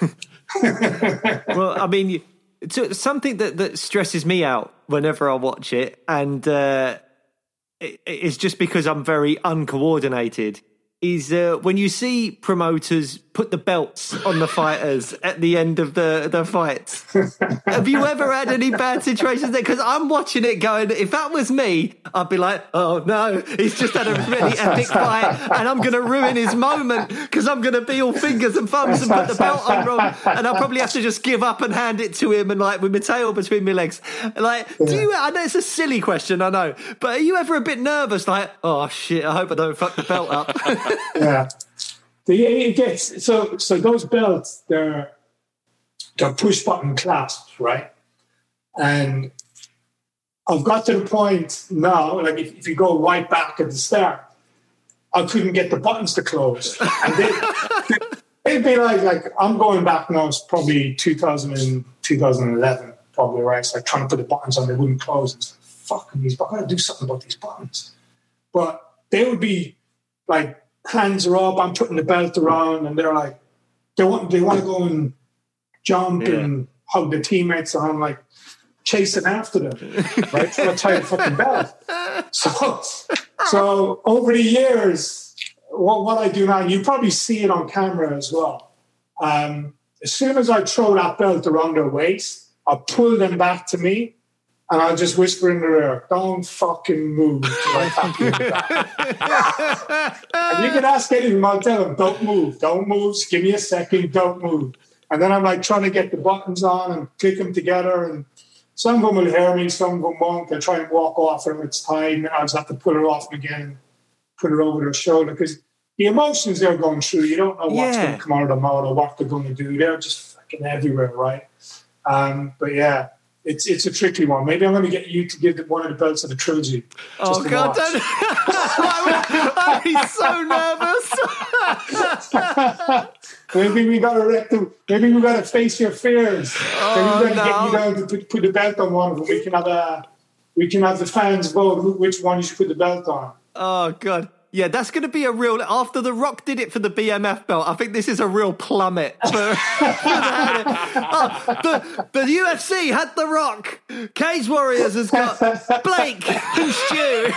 Well, I mean, it's something that, that stresses me out whenever I watch it, and uh, it, it's just because I'm very uncoordinated, is uh, when you see promoters put the belts on the fighters at the end of the, the fights. Have you ever had any bad situations there? Because I'm watching it going, if that was me, I'd be like, oh no, he's just had a really epic fight and I'm going to ruin his moment because I'm going to be all fingers and thumbs and put the belt on wrong, and I'll probably have to just give up and hand it to him and like with my tail between my legs. Like, do you, I know it's a silly question, I know, but are you ever a bit nervous? Like, oh shit, I hope I don't fuck the belt up. Yeah. The, it gets, so so those belts, they're, they're push button clasps, right? And I've got to the point now, like if, if you go right back at the start, I couldn't get the buttons to close. And they, they'd be like, like, I'm going back now, it's probably two thousand, two thousand eleven, probably, right? It's like trying to put the buttons on, they wouldn't close. It's like, fucking these buttons, I gotta do something about these buttons. But they would be like, hands are up, I'm putting the belt around, and they're like, they want they want to go and jump yeah. and hug their teammates, and I'm like chasing after them, right? Trying to tie the fucking belt. So, so over the years, what, what I do now, you probably see it on camera as well. Um, as soon as I throw that belt around their waist, I pull them back to me, and I'll just whisper in their ear, don't fucking move. And you can ask anything, I'll tell them, don't move, don't move, just give me a second, don't move. And then I'm like trying to get the buttons on and click them together. And some of them will hear me, some of them won't. They'll try and walk off and it's tight, and I'll just have to pull her off again, put her over their shoulder. Because the emotions they're going through, you don't know what's yeah. going to come out of their mouth or what they're going to do. They're just fucking everywhere, right? Um, but yeah. It's it's a tricky one. Maybe I'm going to get you to give one of the belts of the trilogy. Oh, God. Don't... I'd be so nervous. Maybe we got to wreck them. Maybe we got to face your fears. Oh, Maybe we got to no. get you down to put, put the belt on one of them. We can have a, we can have the fans vote which one you should put the belt on. Oh, God. Yeah, that's going to be a real... After The Rock did it for the B M F belt, I think this is a real plummet. For, for oh, the, the U F C had The Rock. Cage Warriors has got Blake and Stu.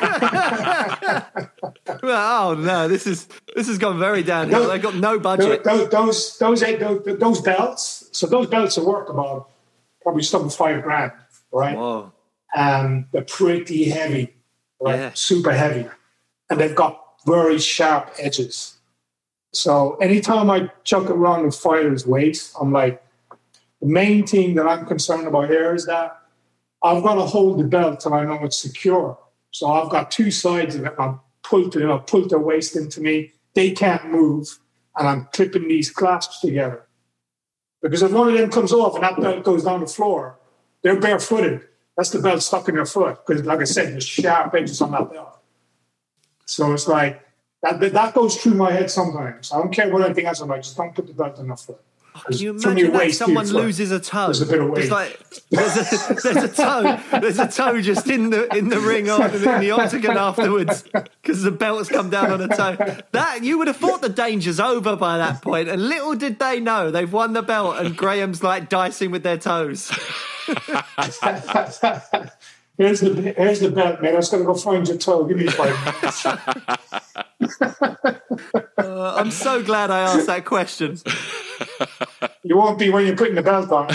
Oh, no, this is this has gone very downhill. They've got no budget. Those, those, those, those, those belts, so those belts are worth about probably something five grand, right? Whoa. Um, they're pretty heavy, right? Yeah. Super heavy. And they've got very sharp edges. So anytime I chuck it around the fighter's waist, I'm like, the main thing that I'm concerned about here is that I've got to hold the belt till I know it's secure. So I've got two sides of it. I'm pulled, you know, pulled their waist into me. They can't move. And I'm clipping these clasps together. Because if one of them comes off and that belt goes down the floor, they're barefooted. That's the belt stuck in their foot. Because like I said, there's sharp edges on that belt. So it's like, that that goes through my head sometimes. I don't care what anything else. I'm like, just don't put the belt on the foot. Can you imagine that someone loses a toe? There's a bit of weight. It's like, there's a, there's a toe. There's a toe just in the in the ring or in the octagon afterwards because the belt has come down on a toe. That you would have thought the danger's over by that point, and little did they know they've won the belt, and Graham's like dicing with their toes. Here's the here's the belt, man. I was going to go find your toe. Give me five minutes. uh, I'm so glad I asked that question. You won't be when you're putting the belt on.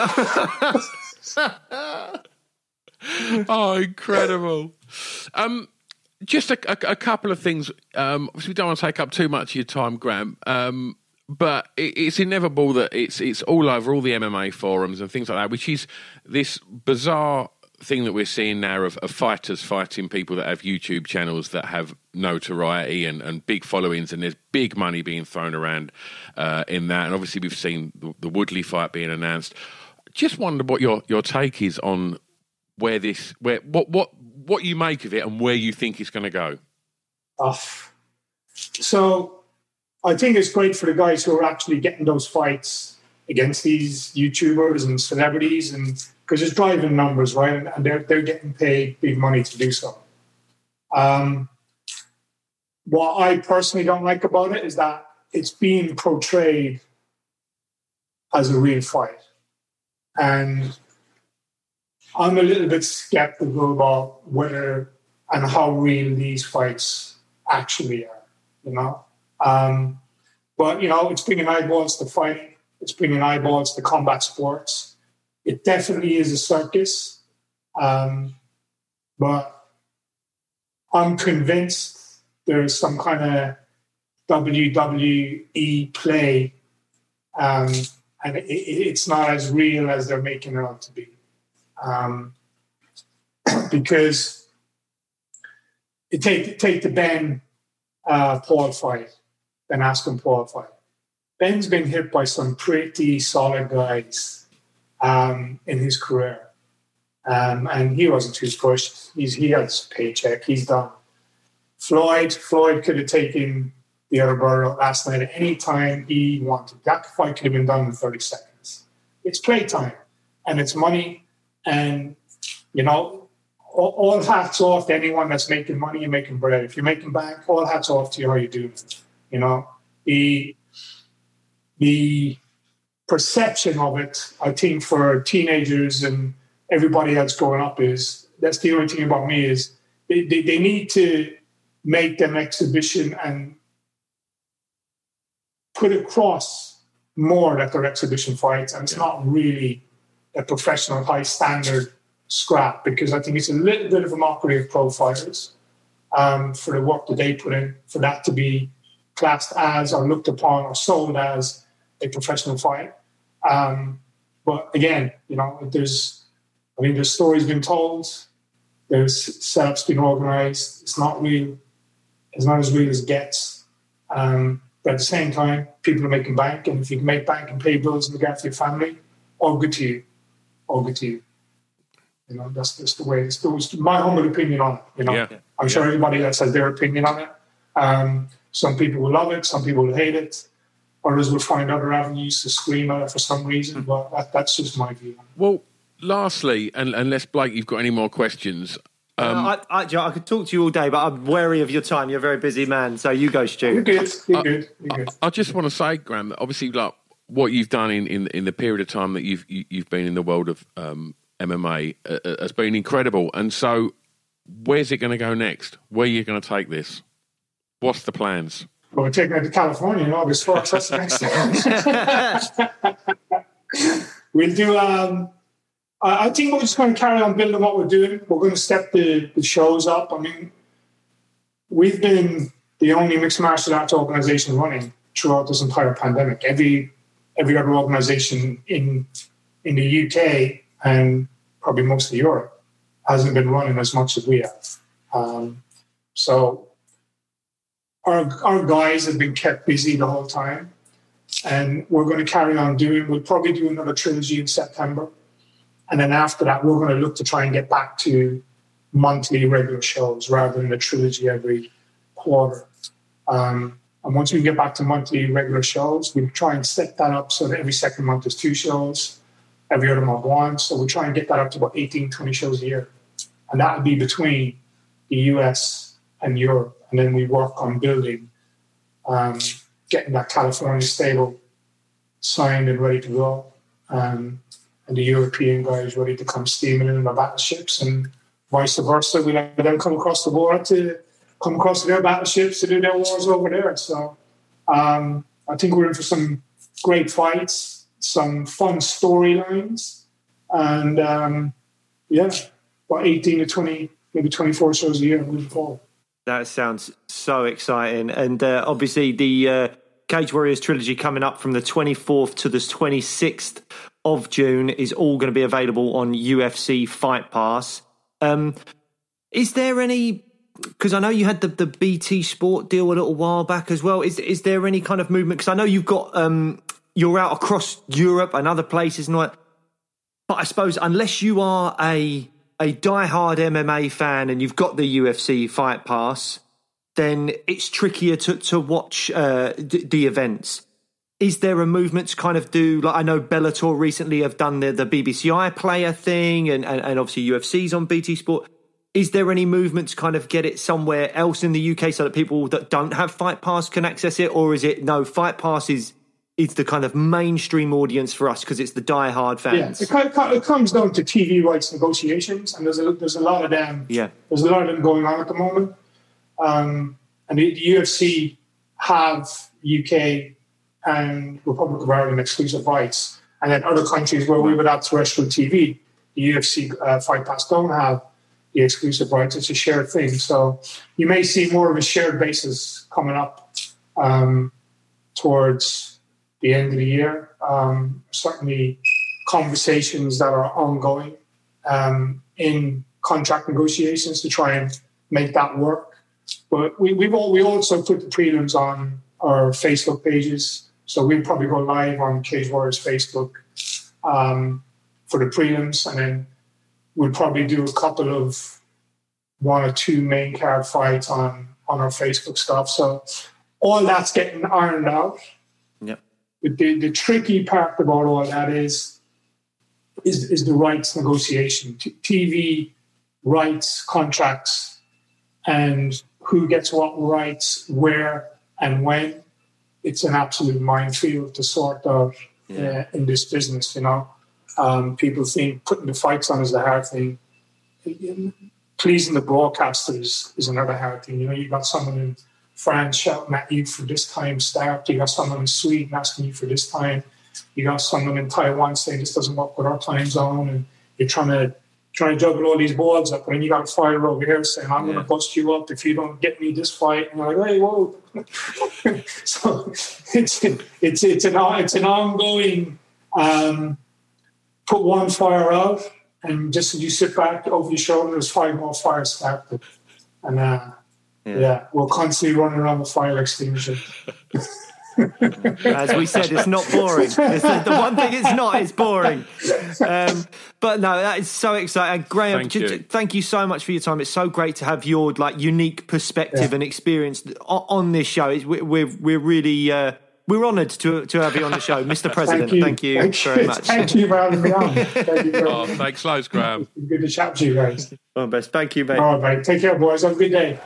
Oh, incredible. Um, just a, a, a couple of things. Um, obviously, we don't want to take up too much of your time, Graham. Um, but it, it's inevitable that it's it's all over all the M M A forums and things like that, which is this bizarre thing that we're seeing now of, of fighters fighting people that have YouTube channels that have notoriety and, and big followings, and there's big money being thrown around uh, in that. And obviously we've seen the, the Woodley fight being announced. Just wonder what your, your take is on where this, where what what what you make of it and where you think it's going to go. Oh. So I think it's great for the guys who are actually getting those fights against these YouTubers and celebrities, and because it's driving numbers, right? And they're they're getting paid big money to do so. Um, what I personally don't like about it is that it's being portrayed as a real fight, and I'm a little bit skeptical about whether and how real these fights actually are. You know, um, but you know, it's bringing eyeballs to fighting. It's bringing eyeballs to combat sports. It definitely is a circus, um, but I'm convinced there's some kind of W W E play, um, and it, it's not as real as they're making it out to be. Um, because it take take the Ben uh, Paul fight, Ben Askren Paul fight. Ben's been hit by some pretty solid guys um, in his career. Um, and he wasn't too pushed. He's, he had his paycheck. He's done. Floyd, Floyd could have taken the other brother last night at any time he wanted. That fight could have been done in thirty seconds. It's playtime, and it's money. And, you know, all, all hats off to anyone that's making money and making bread. If you're making bank, all hats off to you how you do it. You know, the... The perception of it, I think, for teenagers and everybody that's growing up is, that's the only thing about me is they, they, they need to make them exhibition and put across more that they're exhibition fights. And it's not really a professional high standard scrap, because I think it's a little bit of a mockery of pro fighters um, for the work that they put in, for that to be classed as or looked upon or sold as a professional fight. Um, but again, you know, there's, I mean, there's stories being told, there's setups being organized. It's not real. It's not as real as it gets. Um, but at the same time, people are making bank, and if you can make bank and pay bills and look after your family, all good to you. All good to you. You know, that's just the way. It's, it's my humble opinion on it. You know, yeah. I'm sure everybody else has their opinion on it. Um, some people will love it, some people will hate it. Others will find other avenues to scream at it for some reason, but that, that's just my view. Well, lastly, and unless, Blake, you've got any more questions, Um, uh, I, I, Joe, I could talk to you all day, but I'm wary of your time. You're a very busy man, so you go, Stu. You're good. You're I, good. You're good. I, I just want to say, Graham, that obviously, like what you've done in, in, in the period of time that you've you, you've been in the world of um, M M A uh, has been incredible. And so, where's it going to go next? Where are you going to take this? What's the plans? Well, we're taking it to California in August first. That's the next thing. We'll do. Um, I think we're just going to carry on building what we're doing. We're going to step the, the shows up. I mean, we've been the only mixed martial arts organization running throughout this entire pandemic. Every every other organization in in the U K and probably most of Europe hasn't been running as much as we have. Um, so our our guys have been kept busy the whole time, and we're going to carry on doing. We'll probably do another trilogy in September. And then after that, we're going to look to try and get back to monthly regular shows rather than a trilogy every quarter. Um, and once we get back to monthly regular shows, we try and set that up so that every second month there's two shows, every other month one. So we try and get that up to about eighteen, twenty shows a year. And that would be between the U S and Europe. And then we work on building, um, getting that California stable signed and ready to go. Um, and the European guys ready to come steaming in their battleships, and vice versa. We let them come across the water to come across to their battleships to do their wars over there. So um, I think we're in for some great fights, some fun storylines, and um, yeah, about eighteen to twenty, maybe twenty-four shows a year moving forward. That sounds so exciting. And uh, obviously the uh, Cage Warriors trilogy coming up from the twenty-fourth to the twenty-sixth of June is all going to be available on U F C Fight Pass. Um, is there any, because I know you had the, the B T Sport deal a little while back as well. Is is there any kind of movement? Because I know you've got, um, you're out across Europe and other places and all that. But I suppose unless you are a a diehard M M A fan and you've got the U F C Fight Pass, then it's trickier to, to watch uh, d- the events. Is there a movement to kind of do, like I know Bellator recently have done the, the B B C iPlayer thing, and, and, and obviously U F C's on B T Sport. Is there any movement to kind of get it somewhere else in the U K so that people that don't have Fight Pass can access it? Or is it, no, Fight Pass is, is the kind of mainstream audience for us because it's the diehard fans? Yeah, it, kind of, it comes down to T V rights negotiations, and there's a, there's a lot of them. Yeah. There's a lot of them going on at the moment. Um, and the, the U F C have U K and Republic of Ireland exclusive rights, and then other countries where we would have terrestrial T V, the U F C uh, Fight Pass don't have the exclusive rights. It's a shared thing, so you may see more of a shared basis coming up um, towards the end of the year. Um, certainly, conversations that are ongoing um, in contract negotiations to try and make that work. But we we've all, we also put the prelims on our Facebook pages. So we'll probably go live on Cage Warriors Facebook um, for the prelims, and then we'll probably do a couple of one or two main card fights on, on our Facebook stuff. So all that's getting ironed out. Yep. But the, the tricky part about all that is, is, is the rights negotiation. T- TV rights, contracts, and who gets what rights, where and when. It's an absolute minefield to sort out yeah. uh, in this business, you know. Um, people think putting the fights on is the hard thing. Pleasing the broadcasters is another hard thing. You know, you got someone in France shouting at you for this time start. You got someone in Sweden asking you for this time. You got someone in Taiwan saying this doesn't work with our time zone, and you're trying to trying to juggle all these balls up, and then you got a fighter over here saying, I'm yeah. going to bust you up if you don't get me this fight. And you're like, hey, whoa. So it's it's it's an it's an ongoing um, put one fire out, and just as you sit back over your shoulder, there's five more fires started. And uh, yeah. yeah, we're constantly running around the fire extinguisher. As we said, it's not boring. It's the, the one thing it's not, it's boring. Um, but no, that is so exciting. Graham, thank j- you. j- thank you so much for your time. It's so great to have your like unique perspective yeah. and experience on, on this show. It's, we're we're really uh, we're honoured to to have you on the show, Mister President. Thank you, Thank you very much. Thank you for having me on. Thank you very Oh, much. thanks loads, Graham. It's been good to chat to you guys. All the best. Thank you, mate. All right, mate. Take care, boys. Have a good day.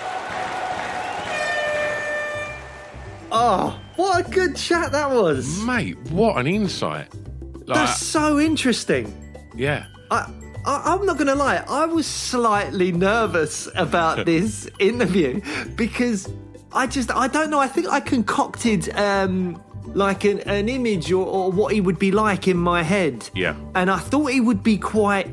Oh, what a good chat that was. Mate, what an insight. Like, That's so interesting. yeah. I, I, I'm not going to lie, I was slightly nervous about this interview because I just, I don't know, I think I concocted um, like an, an image or, or what he would be like in my head. Yeah. And I thought he would be quite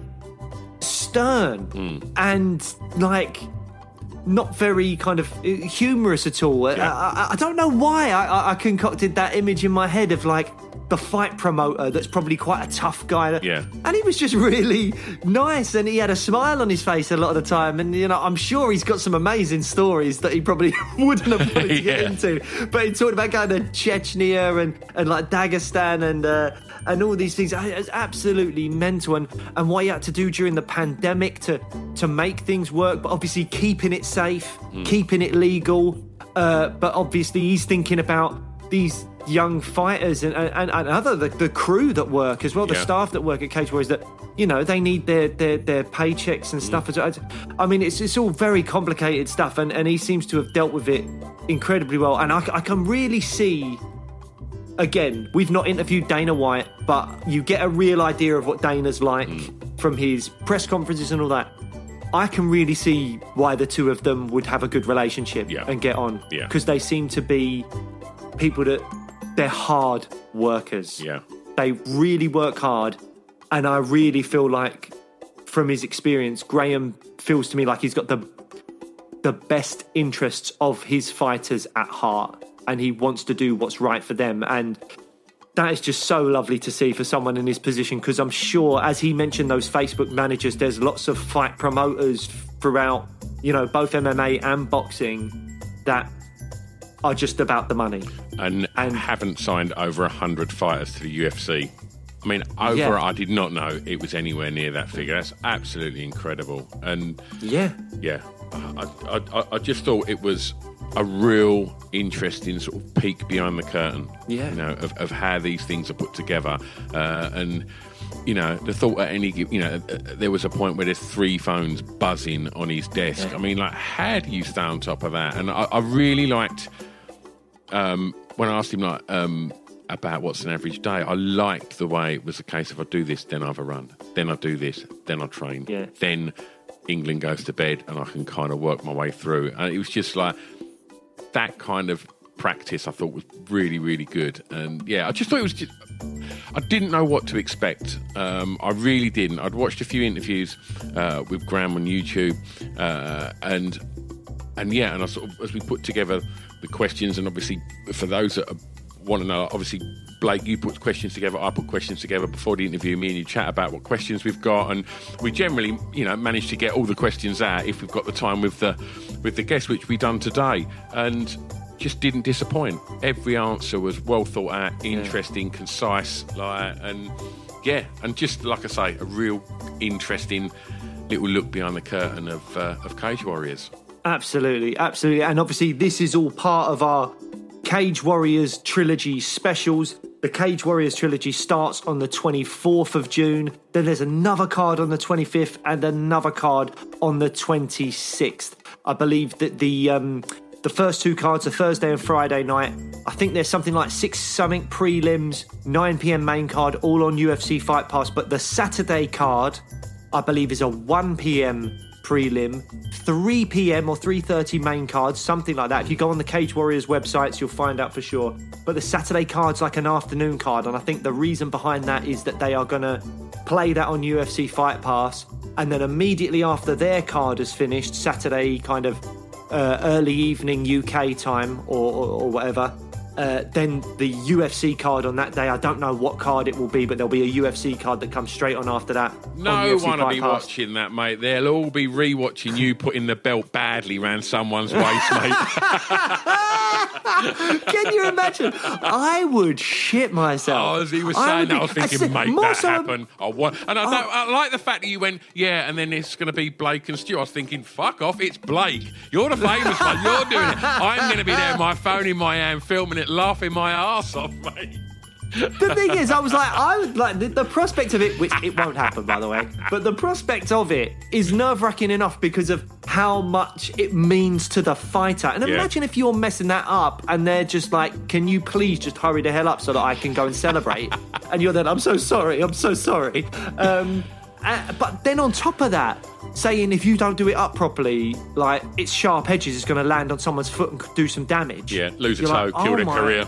stern Mm. and like not very kind of humorous at all. Yeah. I, I, I don't know why I, I, I concocted that image in my head of like the fight promoter that's probably quite a tough guy. Yeah. And he was just really nice and he had a smile on his face a lot of the time. And, you know, I'm sure he's got some amazing stories that he probably wouldn't have wanted to get Yeah. into. But he talked about going to Chechnya and, and like Dagestan and uh, and all these things. It's absolutely mental. And, and what he had to do during the pandemic to, to make things work, but obviously keeping it safe, Mm. keeping it legal. Uh, but obviously he's thinking about these young fighters and, and, and other the, the crew that work as well, the Yeah. staff that work at Cage Warriors, that, you know, they need their their, their paychecks and stuff. Mm. I mean, it's it's all very complicated stuff, and, and he seems to have dealt with it incredibly well. And I, I can really see, again, we've not interviewed Dana White, but you get a real idea of what Dana's like Mm. from his press conferences and all that. I can really see why the two of them would have a good relationship Yeah. and get on. Yeah. Because they seem to be people that, they're hard workers. Yeah. They really work hard. And I really feel like, from his experience, Graham feels to me like he's got the the best interests of his fighters at heart. And he wants to do what's right for them. And that is just so lovely to see for someone in his position, because I'm sure, as he mentioned, those Facebook managers, there's lots of fight promoters throughout, you know, both M M A and boxing that are just about the money. And, And- haven't signed over one hundred fighters to the U F C. I mean, over, Yeah. I did not know it was anywhere near that figure. That's absolutely incredible. And Yeah. yeah, I, I, I, I just thought it was a real interesting sort of peek behind the curtain, Yeah. you know, of, of how these things are put together. Uh, and, you know, the thought at any, gi- you know, uh, there was a point where there's three phones buzzing on his desk. Yeah. I mean, like, how do you stay on top of that? And I, I really liked, um, when I asked him, like, um, about what's an average day, I liked the way it was a case of I do this, then I have a run, then I do this, then I train, Yeah. then England goes to bed and I can kind of work my way through. And it was just like that kind of practice I thought was really, really good. And yeah, I just thought it was just, I didn't know what to expect. Um, I really didn't. I'd watched a few interviews uh, with Graham on YouTube, uh, and and yeah, and I sort of, as we put together the questions, and obviously for those that want to know, obviously Blake, you put questions together, I put questions together before the interview. Me and you chat about what questions we've got, and we generally, you know, manage to get all the questions out if we've got the time with the with the guests, which we done today, and just didn't disappoint. Every answer was well thought out, interesting, yeah. concise, like, and yeah, and just like I say, a real interesting little look behind the curtain of uh, of Cage Warriors. Absolutely, absolutely, and obviously this is all part of our Cage Warriors trilogy specials. The Cage Warriors trilogy starts on the twenty-fourth of June. Then there's another card on the twenty-fifth and another card on the twenty-sixth. I believe that the um, the first two cards are Thursday and Friday night. I think there's something like six something prelims, nine p.m. main card, all on U F C Fight Pass. But the Saturday card, I believe, is a one p.m. prelim, three p.m. or three thirty main cards, something like that. If you go on the Cage Warriors websites, you'll find out for sure. But the Saturday card's like an afternoon card, and I think the reason behind that is that they are going to play that on U F C Fight Pass, and then immediately after their card is finished, Saturday kind of uh, early evening U K time or, or, or whatever, Uh, then the U F C card on that day, I don't know what card it will be, but there'll be a U F C card that comes straight on after that. No on U F C one will be Pass. watching that, mate. They'll all be re-watching you putting the belt badly round someone's waist, mate. Can you imagine? I would shit myself. Oh, as he was I saying would that, be- I was thinking, said- make more that so- happen. I want, and I, don't, I like the fact that you went, yeah, and then it's going to be Blake and Stu. I was thinking, fuck off, it's Blake. You're the famous one. You're doing it. I'm going to be there with my phone in my hand, filming laughing laughing my arse off, mate. The thing is, I was like, I would like the, the prospect of it, which it won't happen, by the way, but the prospect of it is nerve-wracking enough because of how much it means to the fighter. And Yeah. imagine if you're messing that up and they're just like, can you please just hurry the hell up so that I can go and celebrate? And you're then, I'm so sorry, I'm so sorry. Um, uh, but then on top of that, saying if you don't do it up properly, like, it's sharp edges, it's going to land on someone's foot and do some damage. Yeah, lose a You're toe, like, kill oh their my- career.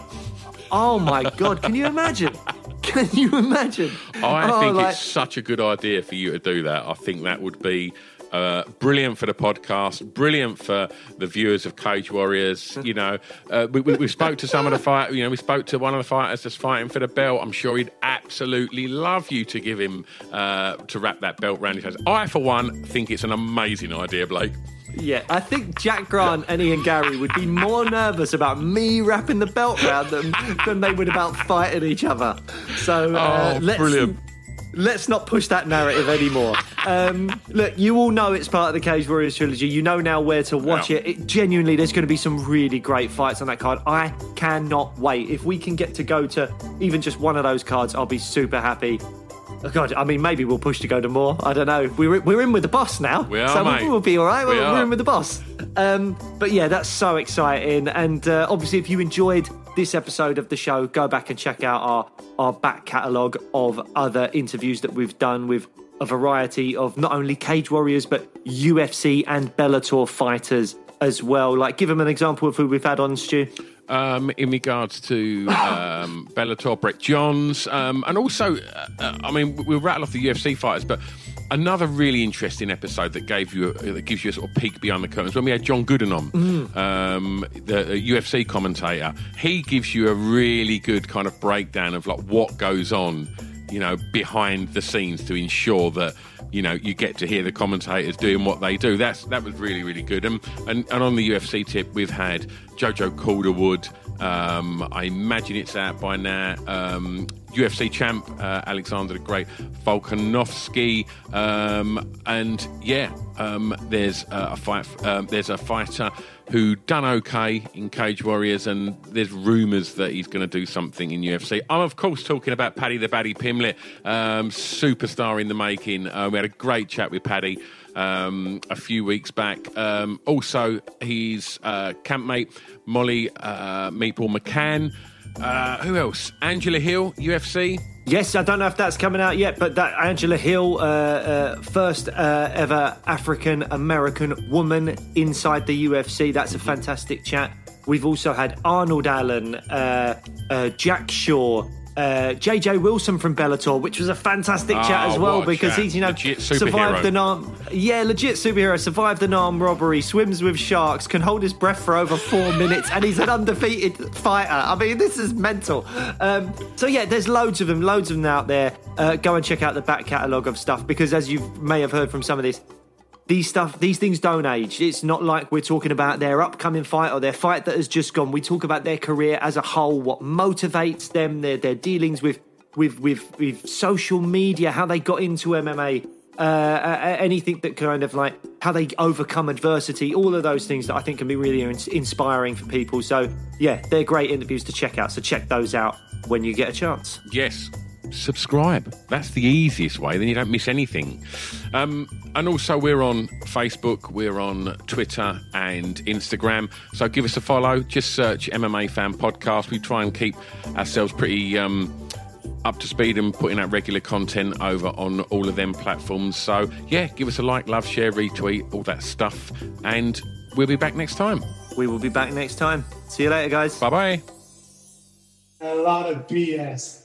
Oh my God, can you imagine? Can you imagine? I Oh, think like- it's such a good idea for you to do that. I think that would be uh, brilliant for the podcast, brilliant for the viewers of Cage Warriors. You know, uh, we, we, we spoke to some of the fight. You know, we spoke to one of the fighters that's fighting for the belt. I'm sure he'd absolutely love you to give him uh, to wrap that belt round his hands. I, for one, think it's an amazing idea, Blake. Yeah, I think Jack Grant and Ian Gary would be more nervous about me wrapping the belt round them than they would about fighting each other. So uh, Oh, let's, brilliant. let's not push that narrative anymore. Um, look, you all know it's part of the Cage Warriors trilogy. You know now where to watch Yeah. it. it. Genuinely, there's going to be some really great fights on that card. I cannot wait. If we can get to go to even just one of those cards, I'll be super happy. Oh God, I mean, maybe we'll push to go to more. I don't know. We're we're in with the boss now, We are, so mate. we'll be all right. We We're, are. we're in with the boss. Um, but yeah, that's so exciting. And uh, obviously, if you enjoyed this episode of the show, go back and check out our our back catalogue of other interviews that we've done with a variety of not only Cage Warriors but U F C and Bellator fighters as well. Like, give them an example of who we've had on, Stu. Um, in regards to um, Bellator, Brett Johns, um, and also, uh, uh, I mean, we'll rattle off the U F C fighters, but another really interesting episode that gave you a, that gives you a sort of peek behind the curtains when we had John Gooden on, Mm. um, the uh, U F C commentator. He gives you a really good kind of breakdown of like what goes on, you know, behind the scenes to ensure that, you know, you get to hear the commentators doing what they do. That's that was really, really good. And and, and on the U F C tip, we've had Jojo Calderwood. Um, I imagine it's out by now. Um, U F C champ uh, Alexander the Great Volkanovski, um, and yeah, um, there's uh, a fight. Um, there's a fighter who done okay in Cage Warriors, and there's rumours that he's going to do something in U F C. I'm of course talking about Paddy the Baddy Pimlet, um, superstar in the making. Uh, we had a great chat with Paddy um, a few weeks back. Um, also, his uh, campmate Molly uh, Meatball McCann. Uh, who else? Angela Hill, U F C. Yes, I don't know if that's coming out yet, but that Angela Hill, uh, uh, first uh, ever African American woman inside the U F C. That's a fantastic chat. We've also had Arnold Allen, uh, uh, Jack Shaw, uh, J J Wilson from Bellator, which was a fantastic chat Oh, as well what a because chat. he's, you know, Legit superhero. survived an arm, yeah, legit superhero, survived an armed robbery, swims with sharks, can hold his breath for over four minutes, and he's an undefeated fighter. I mean, this is mental. Um, so yeah, there's loads of them, loads of them out there. Uh, go and check out the back catalogue of stuff because, as you may have heard from some of this, these stuff, these things don't age. It's not like we're talking about their upcoming fight or their fight that has just gone. We talk about their career as a whole, what motivates them, their their dealings with with with, with social media, how they got into M M A, uh, uh, anything that kind of like how they overcome adversity, all of those things that I think can be really in- inspiring for people. So yeah, they're great interviews to check out. So check those out when you get a chance. Yes. Subscribe. That's the easiest way. Then you don't miss anything. Um, and also, we're on Facebook, we're on Twitter and Instagram. So give us a follow. Just search M M A Fan Podcast. We try and keep ourselves pretty um, up to speed and putting out regular content over on all of them platforms. So yeah, give us a like, love, share, retweet, all that stuff. And we'll be back next time. We will be back next time. See you later, guys. Bye bye. A lot of B S.